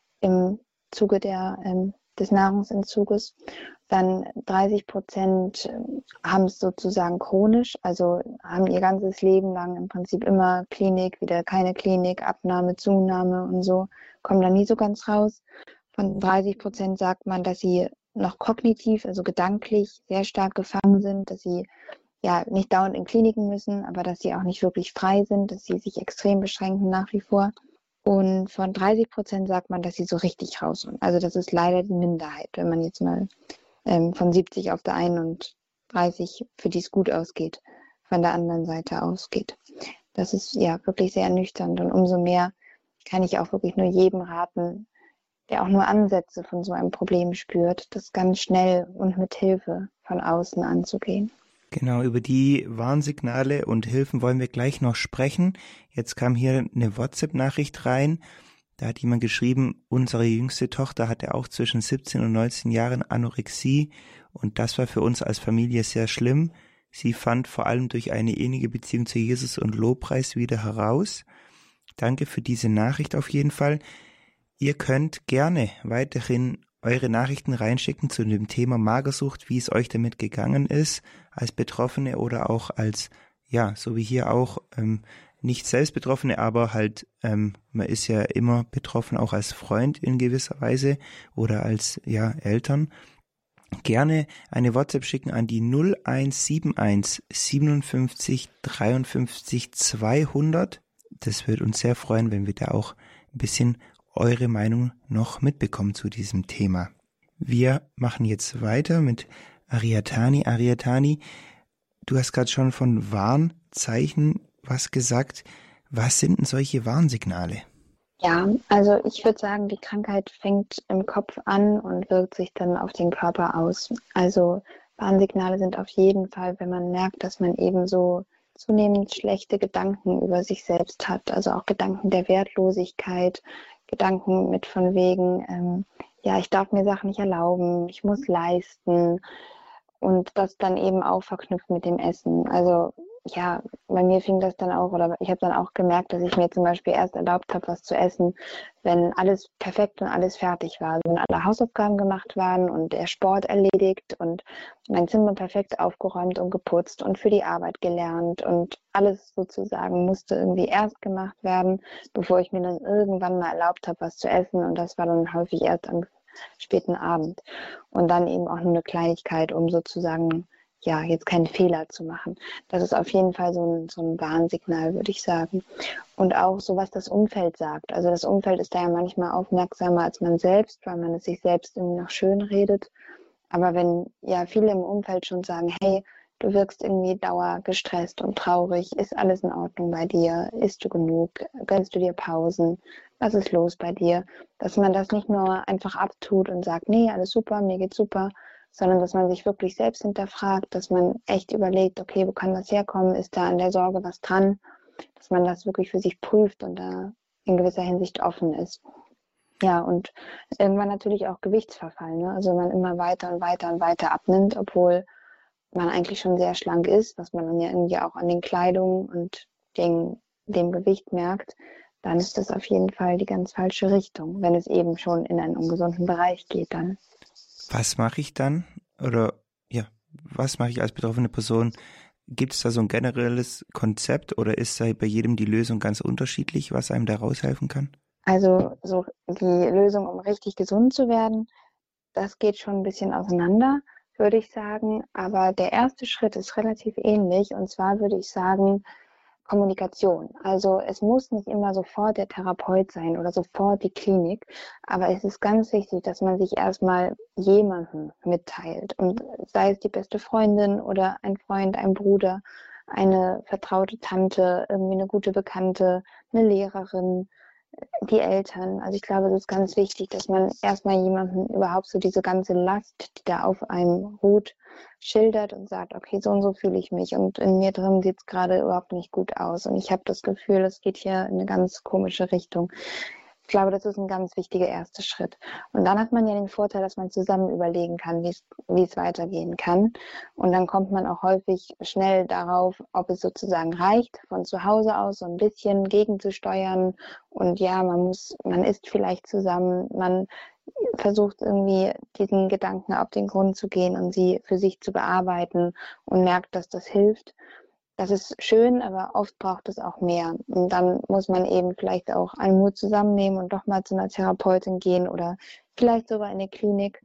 im Zuge der, ähm, des Nahrungsentzuges. Dann dreißig Prozent haben es sozusagen chronisch, also haben ihr ganzes Leben lang im Prinzip immer Klinik, wieder keine Klinik, Abnahme, Zunahme und so, kommen da nie so ganz raus. Von dreißig Prozent sagt man, dass sie noch kognitiv, also gedanklich sehr stark gefangen sind, dass sie ja nicht dauernd in Kliniken müssen, aber dass sie auch nicht wirklich frei sind, dass sie sich extrem beschränken nach wie vor. Und von dreißig Prozent sagt man, dass sie so richtig raus sind. Also das ist leider die Minderheit, wenn man jetzt mal ähm, von siebzig auf der einen und dreißig, für die es gut ausgeht, von der anderen Seite ausgeht. Das ist ja wirklich sehr ernüchternd und umso mehr kann ich auch wirklich nur jedem raten, der auch nur Ansätze von so einem Problem spürt, das ganz schnell und mit Hilfe von außen anzugehen. Genau, über die Warnsignale und Hilfen wollen wir gleich noch sprechen. Jetzt kam hier eine WhatsApp-Nachricht rein. Da hat jemand geschrieben, unsere jüngste Tochter hatte auch zwischen siebzehn und neunzehn Jahren Anorexie und das war für uns als Familie sehr schlimm. Sie fand vor allem durch eine innige Beziehung zu Jesus und Lobpreis wieder heraus. Danke für diese Nachricht auf jeden Fall. Ihr könnt gerne weiterhin eure Nachrichten reinschicken zu dem Thema Magersucht, wie es euch damit gegangen ist, als Betroffene oder auch als, ja, so wie hier auch, ähm, nicht selbst Betroffene, aber halt, ähm, man ist ja immer betroffen, auch als Freund in gewisser Weise oder als, ja, Eltern. Gerne eine WhatsApp schicken an die null eins sieben eins siebenundfünfzig dreiundfünfzig zweihundert. Das würde uns sehr freuen, wenn wir da auch ein bisschen eure Meinung noch mitbekommen zu diesem Thema. Wir machen jetzt weiter mit Ariadani. Ariadani, du hast gerade schon von Warnzeichen was gesagt. Was sind denn solche Warnsignale? Ja, also ich würde sagen, die Krankheit fängt im Kopf an und wirkt sich dann auf den Körper aus. Also Warnsignale sind auf jeden Fall, wenn man merkt, dass man eben so zunehmend schlechte Gedanken über sich selbst hat, also auch Gedanken der Wertlosigkeit, Gedanken mit von wegen, ähm, ja, ich darf mir Sachen nicht erlauben, ich muss leisten und das dann eben auch verknüpft mit dem Essen. Also ja, bei mir fing das dann auch, oder ich habe dann auch gemerkt, dass ich mir zum Beispiel erst erlaubt habe, was zu essen, wenn alles perfekt und alles fertig war. Also wenn alle Hausaufgaben gemacht waren und der Sport erledigt und mein Zimmer perfekt aufgeräumt und geputzt und für die Arbeit gelernt und alles sozusagen musste irgendwie erst gemacht werden, bevor ich mir dann irgendwann mal erlaubt habe, was zu essen. Und das war dann häufig erst am späten Abend. Und dann eben auch nur eine Kleinigkeit, um sozusagen ja, jetzt keinen Fehler zu machen. Das ist auf jeden Fall so ein, so ein Warnsignal, würde ich sagen. Und auch so, was das Umfeld sagt. Also das Umfeld ist da ja manchmal aufmerksamer als man selbst, weil man es sich selbst irgendwie noch schön redet. Aber wenn ja viele im Umfeld schon sagen, hey, du wirkst irgendwie dauergestresst und traurig, ist alles in Ordnung bei dir? Isst du genug? Gönnst du dir Pausen? Was ist los bei dir? Dass man das nicht nur einfach abtut und sagt, nee, alles super, mir geht's super, sondern dass man sich wirklich selbst hinterfragt, dass man echt überlegt, okay, wo kann das herkommen? Ist da an der Sorge was dran? Dass man das wirklich für sich prüft und da in gewisser Hinsicht offen ist. Ja, und irgendwann natürlich auch Gewichtsverfall, ne? Also wenn man immer weiter und weiter und weiter abnimmt, obwohl man eigentlich schon sehr schlank ist, was man dann ja irgendwie auch an den Kleidungen und den, dem Gewicht merkt, dann ist das auf jeden Fall die ganz falsche Richtung, wenn es eben schon in einen ungesunden Bereich geht dann. Was mache ich dann? Oder ja, was mache ich als betroffene Person? Gibt es da so ein generelles Konzept oder ist da bei jedem die Lösung ganz unterschiedlich, was einem da raushelfen kann? Also so die Lösung, um richtig gesund zu werden, das geht schon ein bisschen auseinander, würde ich sagen. Aber der erste Schritt ist relativ ähnlich. Und zwar würde ich sagen, Kommunikation. Also es muss nicht immer sofort der Therapeut sein oder sofort die Klinik, aber es ist ganz wichtig, dass man sich erstmal jemandem mitteilt. Und sei es die beste Freundin oder ein Freund, ein Bruder, eine vertraute Tante, irgendwie eine gute Bekannte, eine Lehrerin, die Eltern. Also ich glaube, es ist ganz wichtig, dass man erstmal jemandem überhaupt so diese ganze Last, die da auf einem ruht, schildert und sagt, okay, so und so fühle ich mich und in mir drin sieht es gerade überhaupt nicht gut aus und ich habe das Gefühl, es geht hier in eine ganz komische Richtung. Ich glaube, das ist ein ganz wichtiger erster Schritt. Und dann hat man ja den Vorteil, dass man zusammen überlegen kann, wie es, wie es weitergehen kann. Und dann kommt man auch häufig schnell darauf, ob es sozusagen reicht, von zu Hause aus so ein bisschen gegenzusteuern. Und ja, man muss, man isst vielleicht zusammen, man versucht irgendwie diesen Gedanken auf den Grund zu gehen und sie für sich zu bearbeiten und merkt, dass das hilft. Das ist schön, aber oft braucht es auch mehr. Und dann muss man eben vielleicht auch einen Mut zusammennehmen und doch mal zu einer Therapeutin gehen oder vielleicht sogar in eine Klinik.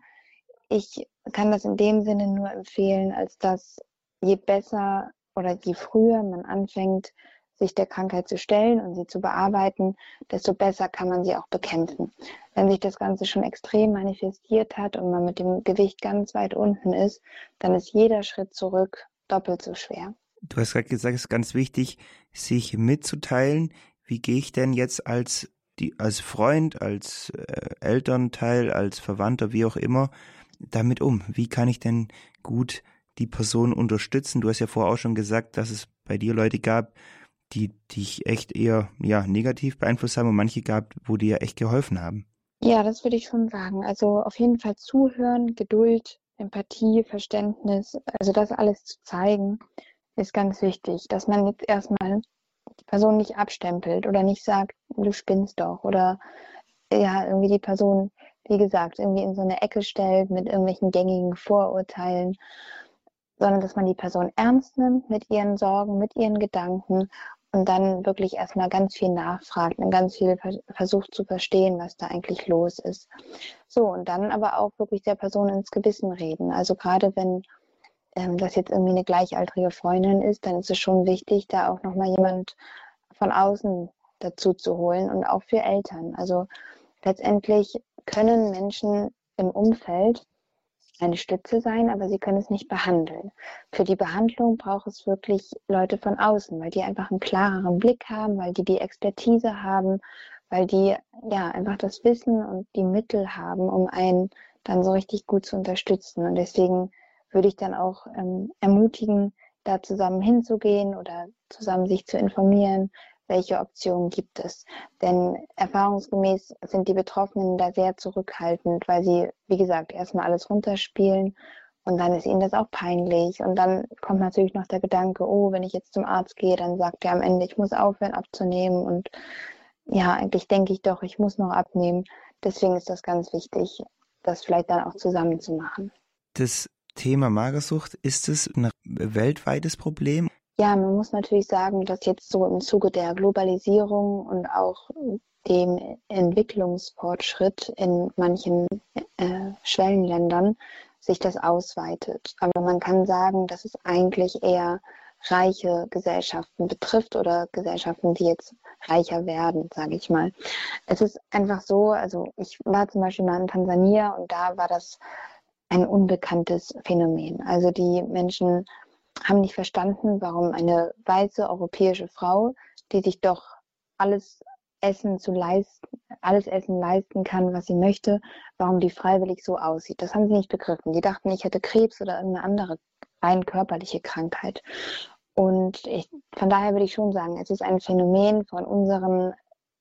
Ich kann das in dem Sinne nur empfehlen, als dass je besser oder je früher man anfängt, sich der Krankheit zu stellen und sie zu bearbeiten, desto besser kann man sie auch bekämpfen. Wenn sich das Ganze schon extrem manifestiert hat und man mit dem Gewicht ganz weit unten ist, dann ist jeder Schritt zurück doppelt so schwer. Du hast gerade gesagt, es ist ganz wichtig, sich mitzuteilen. Wie gehe ich denn jetzt als, die, als Freund, als äh, Elternteil, als Verwandter, wie auch immer, damit um? Wie kann ich denn gut die Person unterstützen? Du hast ja vorher auch schon gesagt, dass es bei dir Leute gab, die dich echt eher ja, negativ beeinflusst haben und manche gab, wo dir ja echt geholfen haben. Ja, das würde ich schon sagen. Also auf jeden Fall zuhören, Geduld, Empathie, Verständnis, also das alles zu zeigen, ist ganz wichtig, dass man jetzt erstmal die Person nicht abstempelt oder nicht sagt, du spinnst doch oder ja, irgendwie die Person, wie gesagt, irgendwie in so eine Ecke stellt mit irgendwelchen gängigen Vorurteilen, sondern dass man die Person ernst nimmt mit ihren Sorgen, mit ihren Gedanken und dann wirklich erstmal ganz viel nachfragt und ganz viel versucht zu verstehen, was da eigentlich los ist. So, und dann aber auch wirklich der Person ins Gewissen reden. Also gerade wenn ähm, das jetzt irgendwie eine gleichaltrige Freundin ist, dann ist es schon wichtig, da auch nochmal jemand von außen dazu zu holen und auch für Eltern. Also letztendlich können Menschen im Umfeld eine Stütze sein, aber sie können es nicht behandeln. Für die Behandlung braucht es wirklich Leute von außen, weil die einfach einen klareren Blick haben, weil die die Expertise haben, weil die ja einfach das Wissen und die Mittel haben, um einen dann so richtig gut zu unterstützen. Und deswegen würde ich dann auch ähm, ermutigen, da zusammen hinzugehen oder zusammen sich zu informieren, welche Optionen gibt es. Denn erfahrungsgemäß sind die Betroffenen da sehr zurückhaltend, weil sie, wie gesagt, erstmal alles runterspielen und dann ist ihnen das auch peinlich. Und dann kommt natürlich noch der Gedanke, oh, wenn ich jetzt zum Arzt gehe, dann sagt er am Ende, ich muss aufhören abzunehmen. Und ja, eigentlich denke ich doch, ich muss noch abnehmen. Deswegen ist das ganz wichtig, das vielleicht dann auch zusammen zu machen. Das Thema Magersucht, ist es ein weltweites Problem? Ja, man muss natürlich sagen, dass jetzt so im Zuge der Globalisierung und auch dem Entwicklungsfortschritt in manchen äh, Schwellenländern sich das ausweitet. Aber man kann sagen, dass es eigentlich eher reiche Gesellschaften betrifft oder Gesellschaften, die jetzt reicher werden, sage ich mal. Es ist einfach so, also ich war zum Beispiel mal in Tansania und da war das ein unbekanntes Phänomen. Also die Menschen haben nicht verstanden, warum eine weiße europäische Frau, die sich doch alles Essen zu leisten, alles Essen leisten kann, was sie möchte, warum die freiwillig so aussieht. Das haben sie nicht begriffen. Die dachten, ich hätte Krebs oder irgendeine andere rein körperliche Krankheit. Und ich, von daher würde ich schon sagen, es ist ein Phänomen von unseren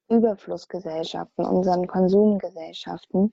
Überflussgesellschaften, unseren Konsumgesellschaften.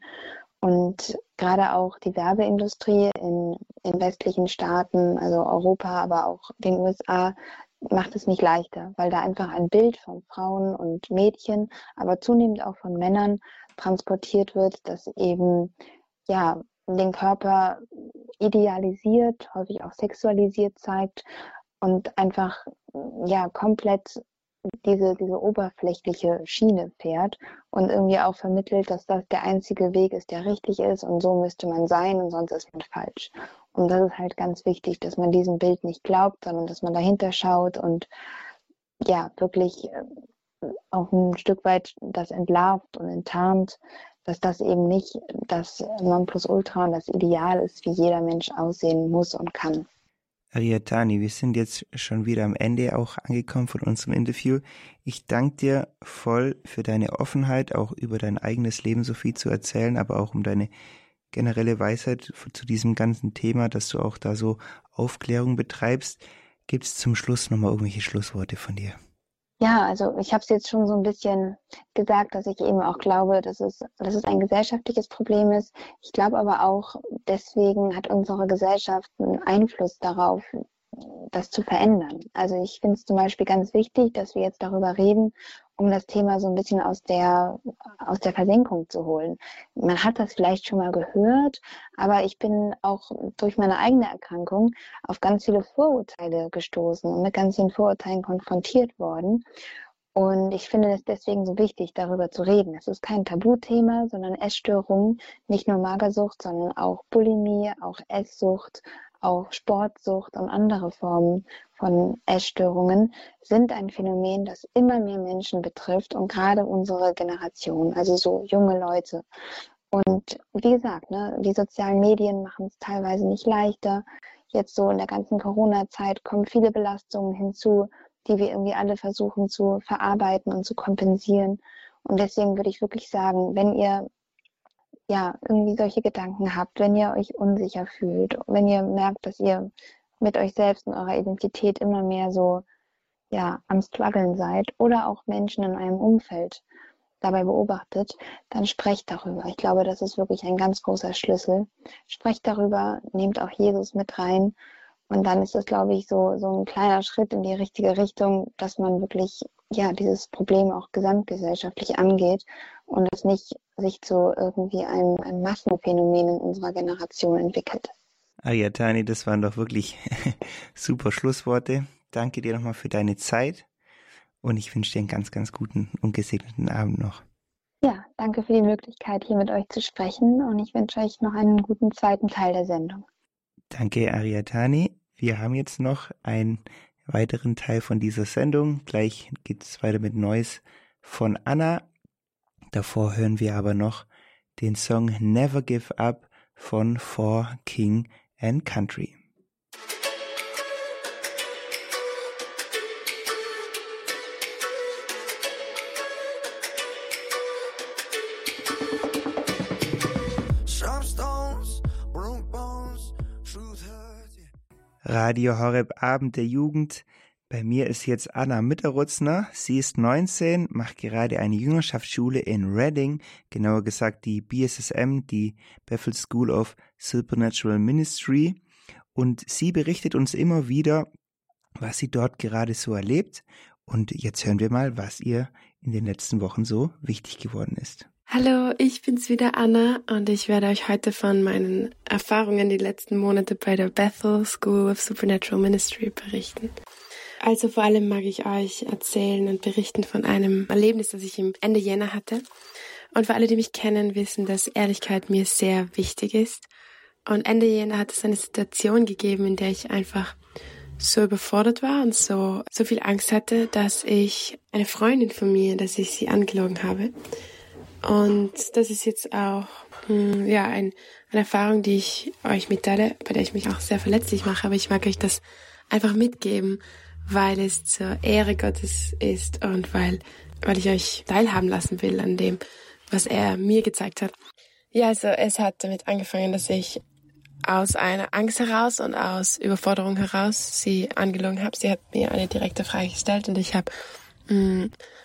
Und gerade auch die Werbeindustrie in, in westlichen Staaten, also Europa, aber auch den U S A, macht es nicht leichter, weil da einfach ein Bild von Frauen und Mädchen, aber zunehmend auch von Männern transportiert wird, das eben ja den Körper idealisiert, häufig auch sexualisiert zeigt und einfach ja komplett diese, diese oberflächliche Schiene fährt und irgendwie auch vermittelt, dass das der einzige Weg ist, der richtig ist und so müsste man sein und sonst ist man falsch. Und das ist halt ganz wichtig, dass man diesem Bild nicht glaubt, sondern dass man dahinter schaut und ja, wirklich auch ein Stück weit das entlarvt und enttarnt, dass das eben nicht das Nonplusultra und das Ideal ist, wie jeder Mensch aussehen muss und kann. Ariadne, wir sind jetzt schon wieder am Ende auch angekommen von unserem Interview. Ich danke dir voll für deine Offenheit, auch über dein eigenes Leben so viel zu erzählen, aber auch um deine generelle Weisheit zu diesem ganzen Thema, dass du auch da so Aufklärung betreibst. Gibt es zum Schluss nochmal irgendwelche Schlussworte von dir? Ja, also ich habe es jetzt schon so ein bisschen gesagt, dass ich eben auch glaube, dass es, dass es ein gesellschaftliches Problem ist. Ich glaube aber auch, deswegen hat unsere Gesellschaft einen Einfluss darauf, das zu verändern. Also ich finde es zum Beispiel ganz wichtig, dass wir jetzt darüber reden, um das Thema so ein bisschen aus der, aus der Versenkung zu holen. Man hat das vielleicht schon mal gehört, aber ich bin auch durch meine eigene Erkrankung auf ganz viele Vorurteile gestoßen und mit ganz vielen Vorurteilen konfrontiert worden. Und ich finde es deswegen so wichtig, darüber zu reden. Es ist kein Tabuthema, sondern Essstörungen, nicht nur Magersucht, sondern auch Bulimie, auch Esssucht, auch Sportsucht und andere Formen von Essstörungen sind ein Phänomen, das immer mehr Menschen betrifft und gerade unsere Generation, also so junge Leute. Und wie gesagt, ne, die sozialen Medien machen es teilweise nicht leichter. Jetzt so in der ganzen Corona-Zeit kommen viele Belastungen hinzu, die wir irgendwie alle versuchen zu verarbeiten und zu kompensieren. Und deswegen würde ich wirklich sagen, wenn ihr ja, irgendwie solche Gedanken habt, wenn ihr euch unsicher fühlt, wenn ihr merkt, dass ihr mit euch selbst und eurer Identität immer mehr so, ja, am Struggeln seid oder auch Menschen in eurem Umfeld dabei beobachtet, dann sprecht darüber. Ich glaube, das ist wirklich ein ganz großer Schlüssel. Sprecht darüber, nehmt auch Jesus mit rein und dann ist das, glaube ich, so, so ein kleiner Schritt in die richtige Richtung, dass man wirklich, ja, dieses Problem auch gesamtgesellschaftlich angeht und es nicht sich zu irgendwie einem, einem Massenphänomen in unserer Generation entwickelt. Ariadne, das waren doch wirklich super Schlussworte. Danke dir nochmal für deine Zeit und ich wünsche dir einen ganz, ganz guten und gesegneten Abend noch. Ja, danke für die Möglichkeit, hier mit euch zu sprechen und ich wünsche euch noch einen guten zweiten Teil der Sendung. Danke, Ariadne. Wir haben jetzt noch einen weiteren Teil von dieser Sendung. Gleich geht es weiter mit Neues von Anna. Davor hören wir aber noch den Song Never Give Up von For King and Country. Radio Horeb Abend der Jugend. Bei mir ist jetzt Anna Mitterutzner. Sie ist neunzehn, macht gerade eine Jüngerschaftsschule in Reading, genauer gesagt die B S S M, die Bethel School of Supernatural Ministry. Und sie berichtet uns immer wieder, was sie dort gerade so erlebt. Und jetzt hören wir mal, was ihr in den letzten Wochen so wichtig geworden ist. Hallo, ich bin's wieder, Anna, und ich werde euch heute von meinen Erfahrungen die letzten Monate bei der Bethel School of Supernatural Ministry berichten. Also vor allem mag ich euch erzählen und berichten von einem Erlebnis, das ich im Ende Jänner hatte. Und für alle, die mich kennen, wissen, dass Ehrlichkeit mir sehr wichtig ist. Und Ende Jänner hat es eine Situation gegeben, in der ich einfach so überfordert war und so, so viel Angst hatte, dass ich eine Freundin von mir, dass ich sie angelogen habe. Und das ist jetzt auch mh, ja ein, eine Erfahrung, die ich euch mitteile, bei der ich mich auch sehr verletzlich mache. Aber ich mag euch das einfach mitgeben, weil es zur Ehre Gottes ist und weil, weil ich euch teilhaben lassen will an dem, was er mir gezeigt hat. Ja, also es hat damit angefangen, dass ich aus einer Angst heraus und aus Überforderung heraus sie angelogen habe. Sie hat mir eine direkte Frage gestellt und ich habe mh,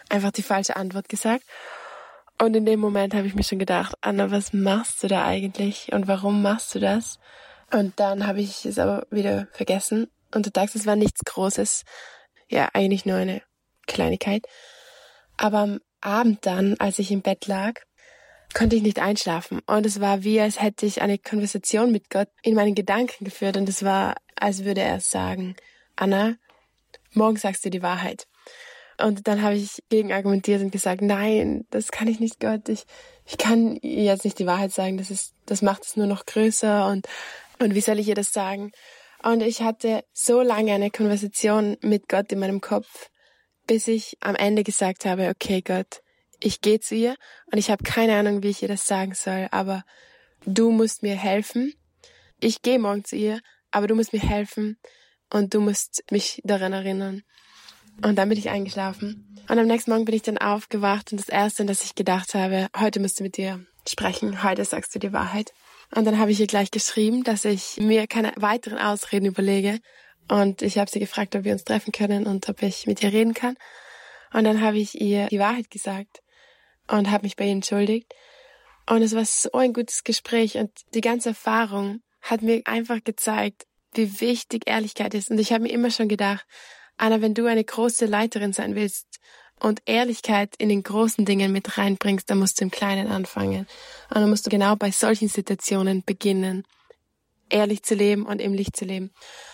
einfach die falsche Antwort gesagt. Und in dem Moment habe ich mir schon gedacht, Anna, was machst du da eigentlich und warum machst du das? Und dann habe ich es aber wieder vergessen. Und du sagst, es war nichts Großes. Ja, eigentlich nur eine Kleinigkeit. Aber am Abend dann, als ich im Bett lag, konnte ich nicht einschlafen. Und es war wie, als hätte ich eine Konversation mit Gott in meinen Gedanken geführt. Und es war, als würde er sagen, Anna, morgen sagst du die Wahrheit. Und dann habe ich gegen argumentiert und gesagt, nein, das kann ich nicht, Gott. Ich, ich kann ihr jetzt nicht die Wahrheit sagen. Das ist, das macht es nur noch größer. Und, und wie soll ich ihr das sagen? Und ich hatte so lange eine Konversation mit Gott in meinem Kopf, bis ich am Ende gesagt habe, okay, Gott, ich gehe zu ihr und ich habe keine Ahnung, wie ich ihr das sagen soll, aber du musst mir helfen. Ich gehe morgen zu ihr, aber du musst mir helfen und du musst mich daran erinnern. Und dann bin ich eingeschlafen. Und am nächsten Morgen bin ich dann aufgewacht und das Erste, das ich gedacht habe, heute musst du mit dir sprechen, heute sagst du die Wahrheit. Und dann habe ich ihr gleich geschrieben, dass ich mir keine weiteren Ausreden überlege. Und ich habe sie gefragt, ob wir uns treffen können und ob ich mit ihr reden kann. Und dann habe ich ihr die Wahrheit gesagt und habe mich bei ihr entschuldigt. Und es war so ein gutes Gespräch und die ganze Erfahrung hat mir einfach gezeigt, wie wichtig Ehrlichkeit ist. Und ich habe mir immer schon gedacht, Anna, wenn du eine große Leiterin sein willst und Ehrlichkeit in den großen Dingen mit reinbringst, dann musst du im Kleinen anfangen. Und dann musst du genau bei solchen Situationen beginnen, ehrlich zu leben und im Licht zu leben.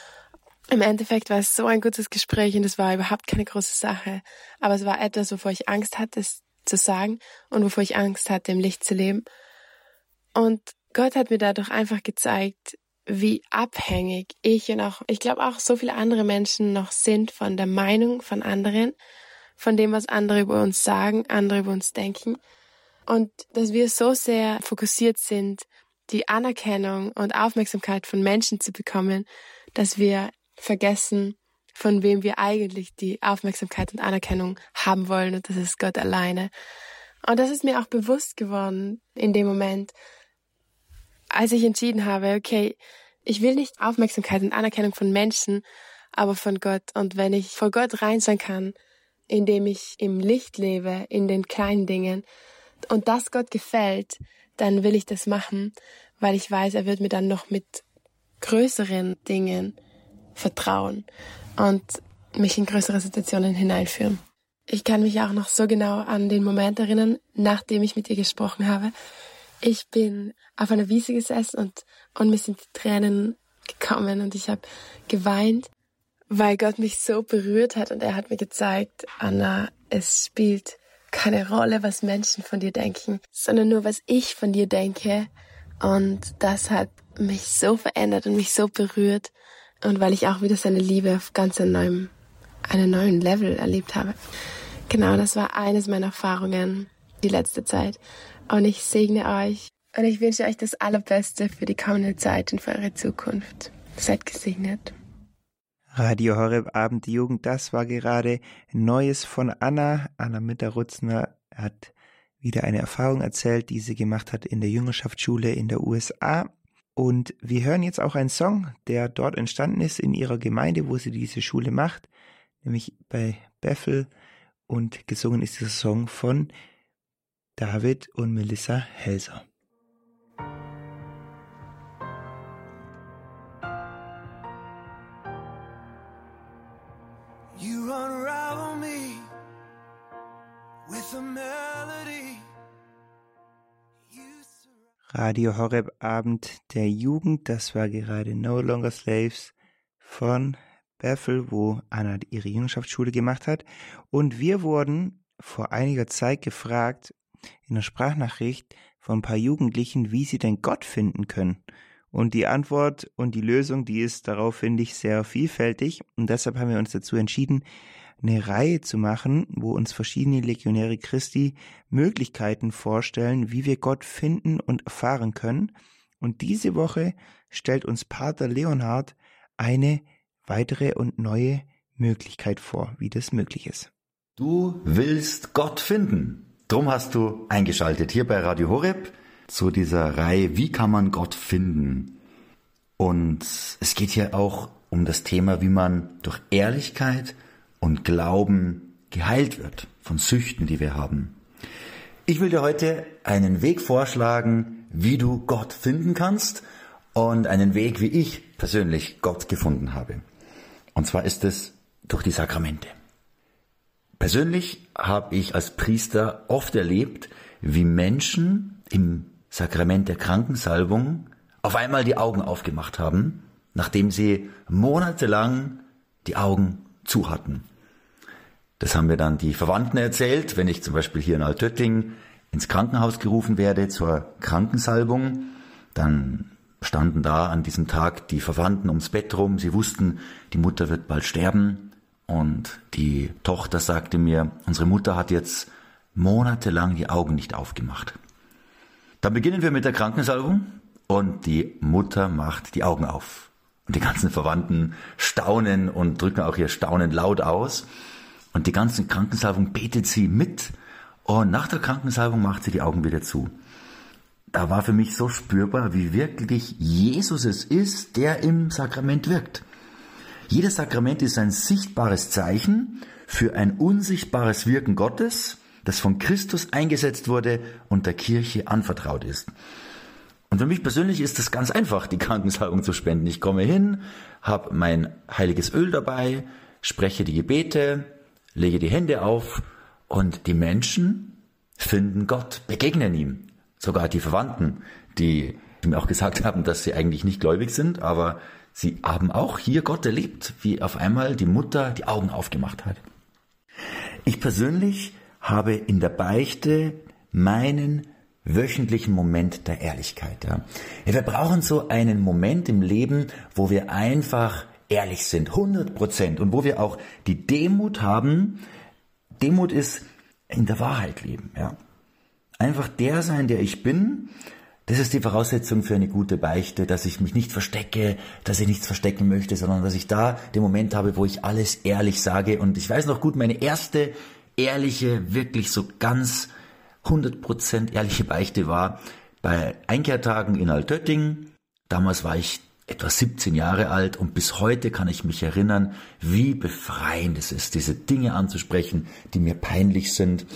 Im Endeffekt war es so ein gutes Gespräch und es war überhaupt keine große Sache. Aber es war etwas, wovor ich Angst hatte, es zu sagen und wovor ich Angst hatte, im Licht zu leben. Und Gott hat mir dadurch einfach gezeigt, wie abhängig ich und auch, ich glaube auch so viele andere Menschen noch sind von der Meinung von anderen, von dem, was andere über uns sagen, andere über uns denken. Und dass wir so sehr fokussiert sind, die Anerkennung und Aufmerksamkeit von Menschen zu bekommen, dass wir vergessen, von wem wir eigentlich die Aufmerksamkeit und Anerkennung haben wollen, und das ist Gott alleine. Und das ist mir auch bewusst geworden in dem Moment, als ich entschieden habe, okay, ich will nicht Aufmerksamkeit und Anerkennung von Menschen, aber von Gott. Und wenn ich vor Gott rein sein kann, indem ich im Licht lebe, in den kleinen Dingen, und das Gott gefällt, dann will ich das machen, weil ich weiß, er wird mir dann noch mit größeren Dingen vertrauen und mich in größere Situationen hineinführen. Ich kann mich auch noch so genau an den Moment erinnern, nachdem ich mit ihr gesprochen habe. Ich bin auf einer Wiese gesessen und, und mir sind die Tränen gekommen und ich habe geweint, weil Gott mich so berührt hat und er hat mir gezeigt, Anna, es spielt keine Rolle, was Menschen von dir denken, sondern nur, was ich von dir denke. Und das hat mich so verändert und mich so berührt. Und weil ich auch wieder seine Liebe auf ganz einem neuen, einem neuen Level erlebt habe. Genau, das war eines meiner Erfahrungen die letzte Zeit. Und ich segne euch. Und ich wünsche euch das Allerbeste für die kommende Zeit und für eure Zukunft. Seid gesegnet. Radio Horeb Abend die Jugend, das war gerade Neues von Anna. Anna Mitter-Rutzner hat wieder eine Erfahrung erzählt, die sie gemacht hat in der Jüngerschaftsschule in der U S A. Und wir hören jetzt auch einen Song, der dort entstanden ist in ihrer Gemeinde, wo sie diese Schule macht, nämlich bei Bethel. Und gesungen ist dieser Song von David und Melissa Helser. You unravel me with a melody. Radio Horeb Abend der Jugend, das war gerade No Longer Slaves von Bethel, wo Anna ihre Jüngerschaftsschule gemacht hat. Und wir wurden vor einiger Zeit gefragt, in einer Sprachnachricht von ein paar Jugendlichen, wie sie denn Gott finden können. Und die Antwort und die Lösung, die ist darauf, finde ich, sehr vielfältig. Und deshalb haben wir uns dazu entschieden, eine Reihe zu machen, wo uns verschiedene Legionäre Christi Möglichkeiten vorstellen, wie wir Gott finden und erfahren können. Und diese Woche stellt uns Pater Leonhard eine weitere und neue Möglichkeit vor, wie das möglich ist. Du willst Gott finden. Drum hast du eingeschaltet hier bei Radio Horeb zu dieser Reihe, wie kann man Gott finden? Und es geht hier auch um das Thema, wie man durch Ehrlichkeit und Glauben geheilt wird. von Süchten, die wir haben. Ich will dir heute einen Weg vorschlagen, wie du Gott finden kannst und einen Weg, wie ich persönlich Gott gefunden habe. Und zwar ist es durch die Sakramente. Persönlich habe ich als Priester oft erlebt, wie Menschen im Sakrament der Krankensalbung auf einmal die Augen aufgemacht haben, nachdem sie monatelang die Augen zu hatten. Das haben mir dann die Verwandten erzählt, wenn ich zum Beispiel hier in Altötting ins Krankenhaus gerufen werde zur Krankensalbung, dann standen da an diesem Tag die Verwandten ums Bett rum, sie wussten, die Mutter wird bald sterben und die Tochter sagte mir, unsere Mutter hat jetzt monatelang die Augen nicht aufgemacht. Dann beginnen wir mit der Krankensalbung und die Mutter macht die Augen auf. Und die ganzen Verwandten staunen und drücken auch ihr Staunen laut aus. Und die ganze Krankensalbung betet sie mit und nach der Krankensalbung macht sie die Augen wieder zu. Da war für mich so spürbar, wie wirklich Jesus es ist, der im Sakrament wirkt. Jedes Sakrament ist ein sichtbares Zeichen für ein unsichtbares Wirken Gottes, das von Christus eingesetzt wurde und der Kirche anvertraut ist. Und für mich persönlich ist es ganz einfach, die Krankensalbung zu spenden. Ich komme hin, habe mein heiliges Öl dabei, spreche die Gebete, lege die Hände auf und die Menschen finden Gott, begegnen ihm. Sogar die Verwandten, die mir auch gesagt haben, dass sie eigentlich nicht gläubig sind, aber sie haben auch hier Gott erlebt, wie auf einmal die Mutter die Augen aufgemacht hat. Ich persönlich habe in der Beichte meinen wöchentlichen Moment der Ehrlichkeit. Ja. Wir brauchen so einen Moment im Leben, wo wir einfach ehrlich sind, hundert Prozent, und wo wir auch die Demut haben. Demut ist in der Wahrheit leben. Ja. Einfach der sein, der ich bin, das ist die Voraussetzung für eine gute Beichte, dass ich mich nicht verstecke, dass ich nichts verstecken möchte, sondern dass ich da den Moment habe, wo ich alles ehrlich sage. Und ich weiß noch gut, meine erste ehrliche, wirklich so ganz hundert Prozent ehrliche Beichte war bei Einkehrtagen in Altötting. Damals war ich etwa siebzehn Jahre alt und bis heute kann ich mich erinnern, wie befreiend es ist, diese Dinge anzusprechen, die mir peinlich sind.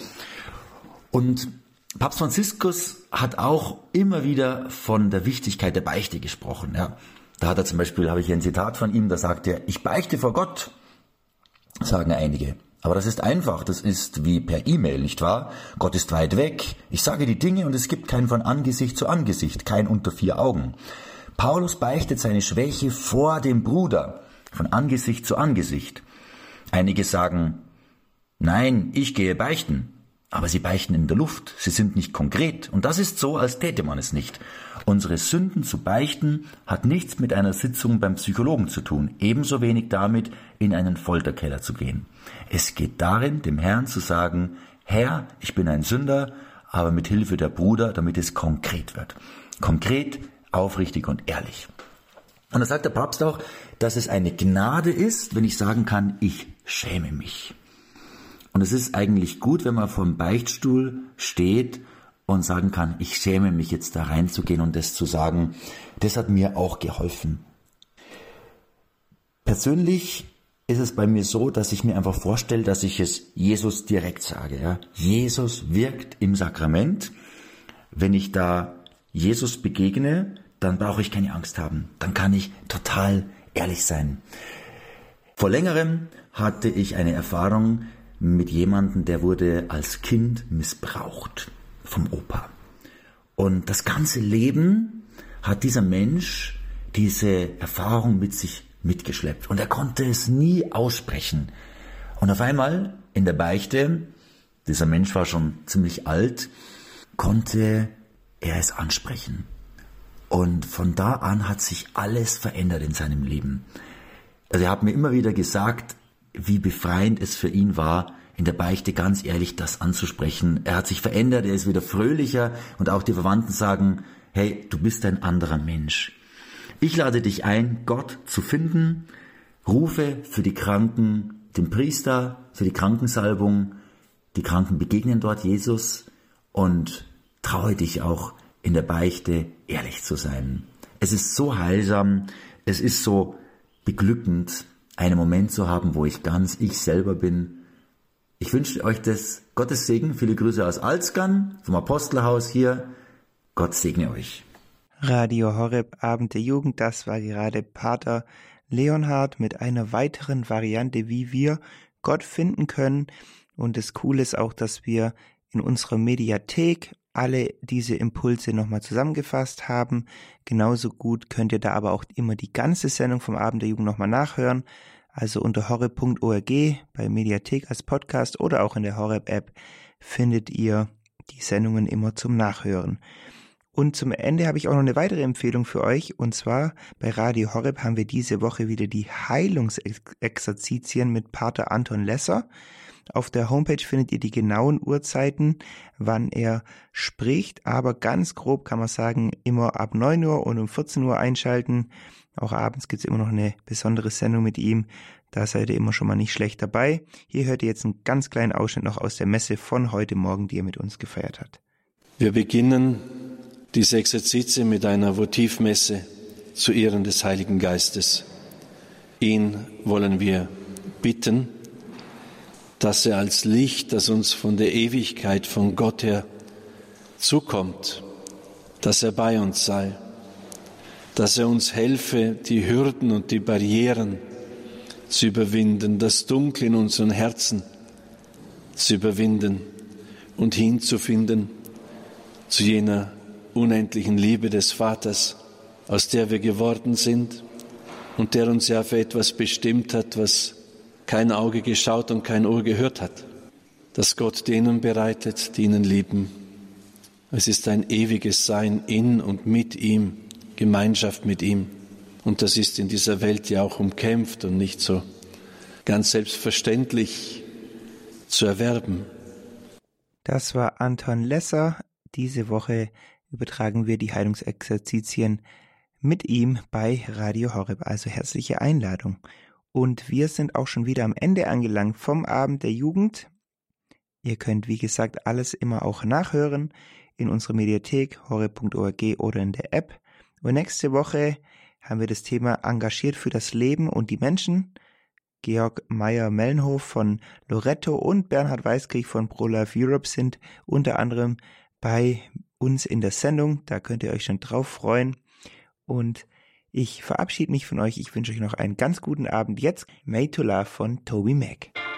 Und Papst Franziskus hat auch immer wieder von der Wichtigkeit der Beichte gesprochen. Ja, da hat er zum Beispiel, habe ich hier ein Zitat von ihm, da sagt er, ich beichte vor Gott, sagen einige. Aber das ist einfach, das ist wie per E-Mail, nicht wahr? Gott ist weit weg, ich sage die Dinge und es gibt kein von Angesicht zu Angesicht, kein unter vier Augen. Paulus beichtet seine Schwäche vor dem Bruder, von Angesicht zu Angesicht. Einige sagen, nein, ich gehe beichten. Aber sie beichten in der Luft, sie sind nicht konkret. Und das ist so, als täte man es nicht. Unsere Sünden zu beichten hat nichts mit einer Sitzung beim Psychologen zu tun, ebenso wenig damit, in einen Folterkeller zu gehen. Es geht darin, dem Herrn zu sagen, Herr, ich bin ein Sünder, aber mit Hilfe der Bruder, damit es konkret wird. Konkret, aufrichtig und ehrlich. Und da sagt der Papst auch, dass es eine Gnade ist, wenn ich sagen kann, ich schäme mich. Und es ist eigentlich gut, wenn man vor dem Beichtstuhl steht und sagen kann, ich schäme mich jetzt da reinzugehen und das zu sagen. Das hat mir auch geholfen. Persönlich ist es bei mir so, dass ich mir einfach vorstelle, dass ich es Jesus direkt sage. Ja? Jesus wirkt im Sakrament. Wenn ich da Jesus begegne, dann brauche ich keine Angst haben. Dann kann ich total ehrlich sein. Vor längerem hatte ich eine Erfahrung mit jemandem, der wurde als Kind missbraucht vom Opa. Und das ganze Leben hat dieser Mensch diese Erfahrung mit sich mitgeschleppt. Und er konnte es nie aussprechen. Und auf einmal in der Beichte, dieser Mensch war schon ziemlich alt, konnte er es ansprechen. Und von da an hat sich alles verändert in seinem Leben. Also er hat mir immer wieder gesagt, wie befreiend es für ihn war, in der Beichte ganz ehrlich das anzusprechen. Er hat sich verändert, er ist wieder fröhlicher und auch die Verwandten sagen, hey, du bist ein anderer Mensch. Ich lade dich ein, Gott zu finden, rufe für die Kranken den Priester, für die Krankensalbung, die Kranken begegnen dort Jesus und traue dich auch in der Beichte ehrlich zu sein. Es ist so heilsam, es ist so beglückend, einen Moment zu haben, wo ich ganz ich selber bin Ich wünsche euch das Gottes Segen. Viele Grüße aus Alzgern, vom Apostelhaus hier. Gott segne euch. Radio Horeb, Abend der Jugend, das war gerade Pater Leonhard mit einer weiteren Variante, wie wir Gott finden können. Und das Coole ist auch, dass wir in unserer Mediathek alle diese Impulse nochmal zusammengefasst haben. Genauso gut könnt ihr da aber auch immer die ganze Sendung vom Abend der Jugend nochmal nachhören. Also unter horeb punkt org bei Mediathek als Podcast oder auch in der Horeb-App findet ihr die Sendungen immer zum Nachhören. Und zum Ende habe ich auch noch eine weitere Empfehlung für euch. Und zwar bei Radio Horeb haben wir diese Woche wieder die Heilungsexerzitien mit Pater Anton Lesser. Auf der Homepage findet ihr die genauen Uhrzeiten, wann er spricht. Aber ganz grob kann man sagen, immer ab neun Uhr und um vierzehn Uhr einschalten. Auch abends gibt es immer noch eine besondere Sendung mit ihm. Da seid ihr immer schon mal nicht schlecht dabei. Hier hört ihr jetzt einen ganz kleinen Ausschnitt noch aus der Messe von heute Morgen, die er mit uns gefeiert hat. Wir beginnen diese Exerzitien mit einer Votivmesse zu Ehren des Heiligen Geistes. Ihn wollen wir bitten, dass er als Licht, das uns von der Ewigkeit, von Gott her zukommt, dass er bei uns sei, dass er uns helfe, die Hürden und die Barrieren zu überwinden, das Dunkel in unseren Herzen zu überwinden und hinzufinden zu jener unendlichen Liebe des Vaters, aus der wir geworden sind und der uns ja für etwas bestimmt hat, was kein Auge geschaut und kein Ohr gehört hat, dass Gott denen bereitet, die ihn lieben. Es ist ein ewiges Sein in und mit ihm, Gemeinschaft mit ihm. Und das ist in dieser Welt ja auch umkämpft und nicht so ganz selbstverständlich zu erwerben. Das war Anton Lesser. Diese Woche übertragen wir die Heilungsexerzitien mit ihm bei Radio Horeb. Also herzliche Einladung. Und wir sind auch schon wieder am Ende angelangt vom Abend der Jugend. Ihr könnt, wie gesagt, alles immer auch nachhören in unserer Mediathek, horeb punkt org oder in der App. Und nächste Woche haben wir das Thema Engagiert für das Leben und die Menschen. Georg Meyer-Mellenhof von Loretto und Bernhard Weiskrieg von Pro-Life Europe sind unter anderem bei uns in der Sendung. Da könnt ihr euch schon drauf freuen. Und ich verabschiede mich von euch. Ich wünsche euch noch einen ganz guten Abend. Jetzt Made to Love von Toby Mac.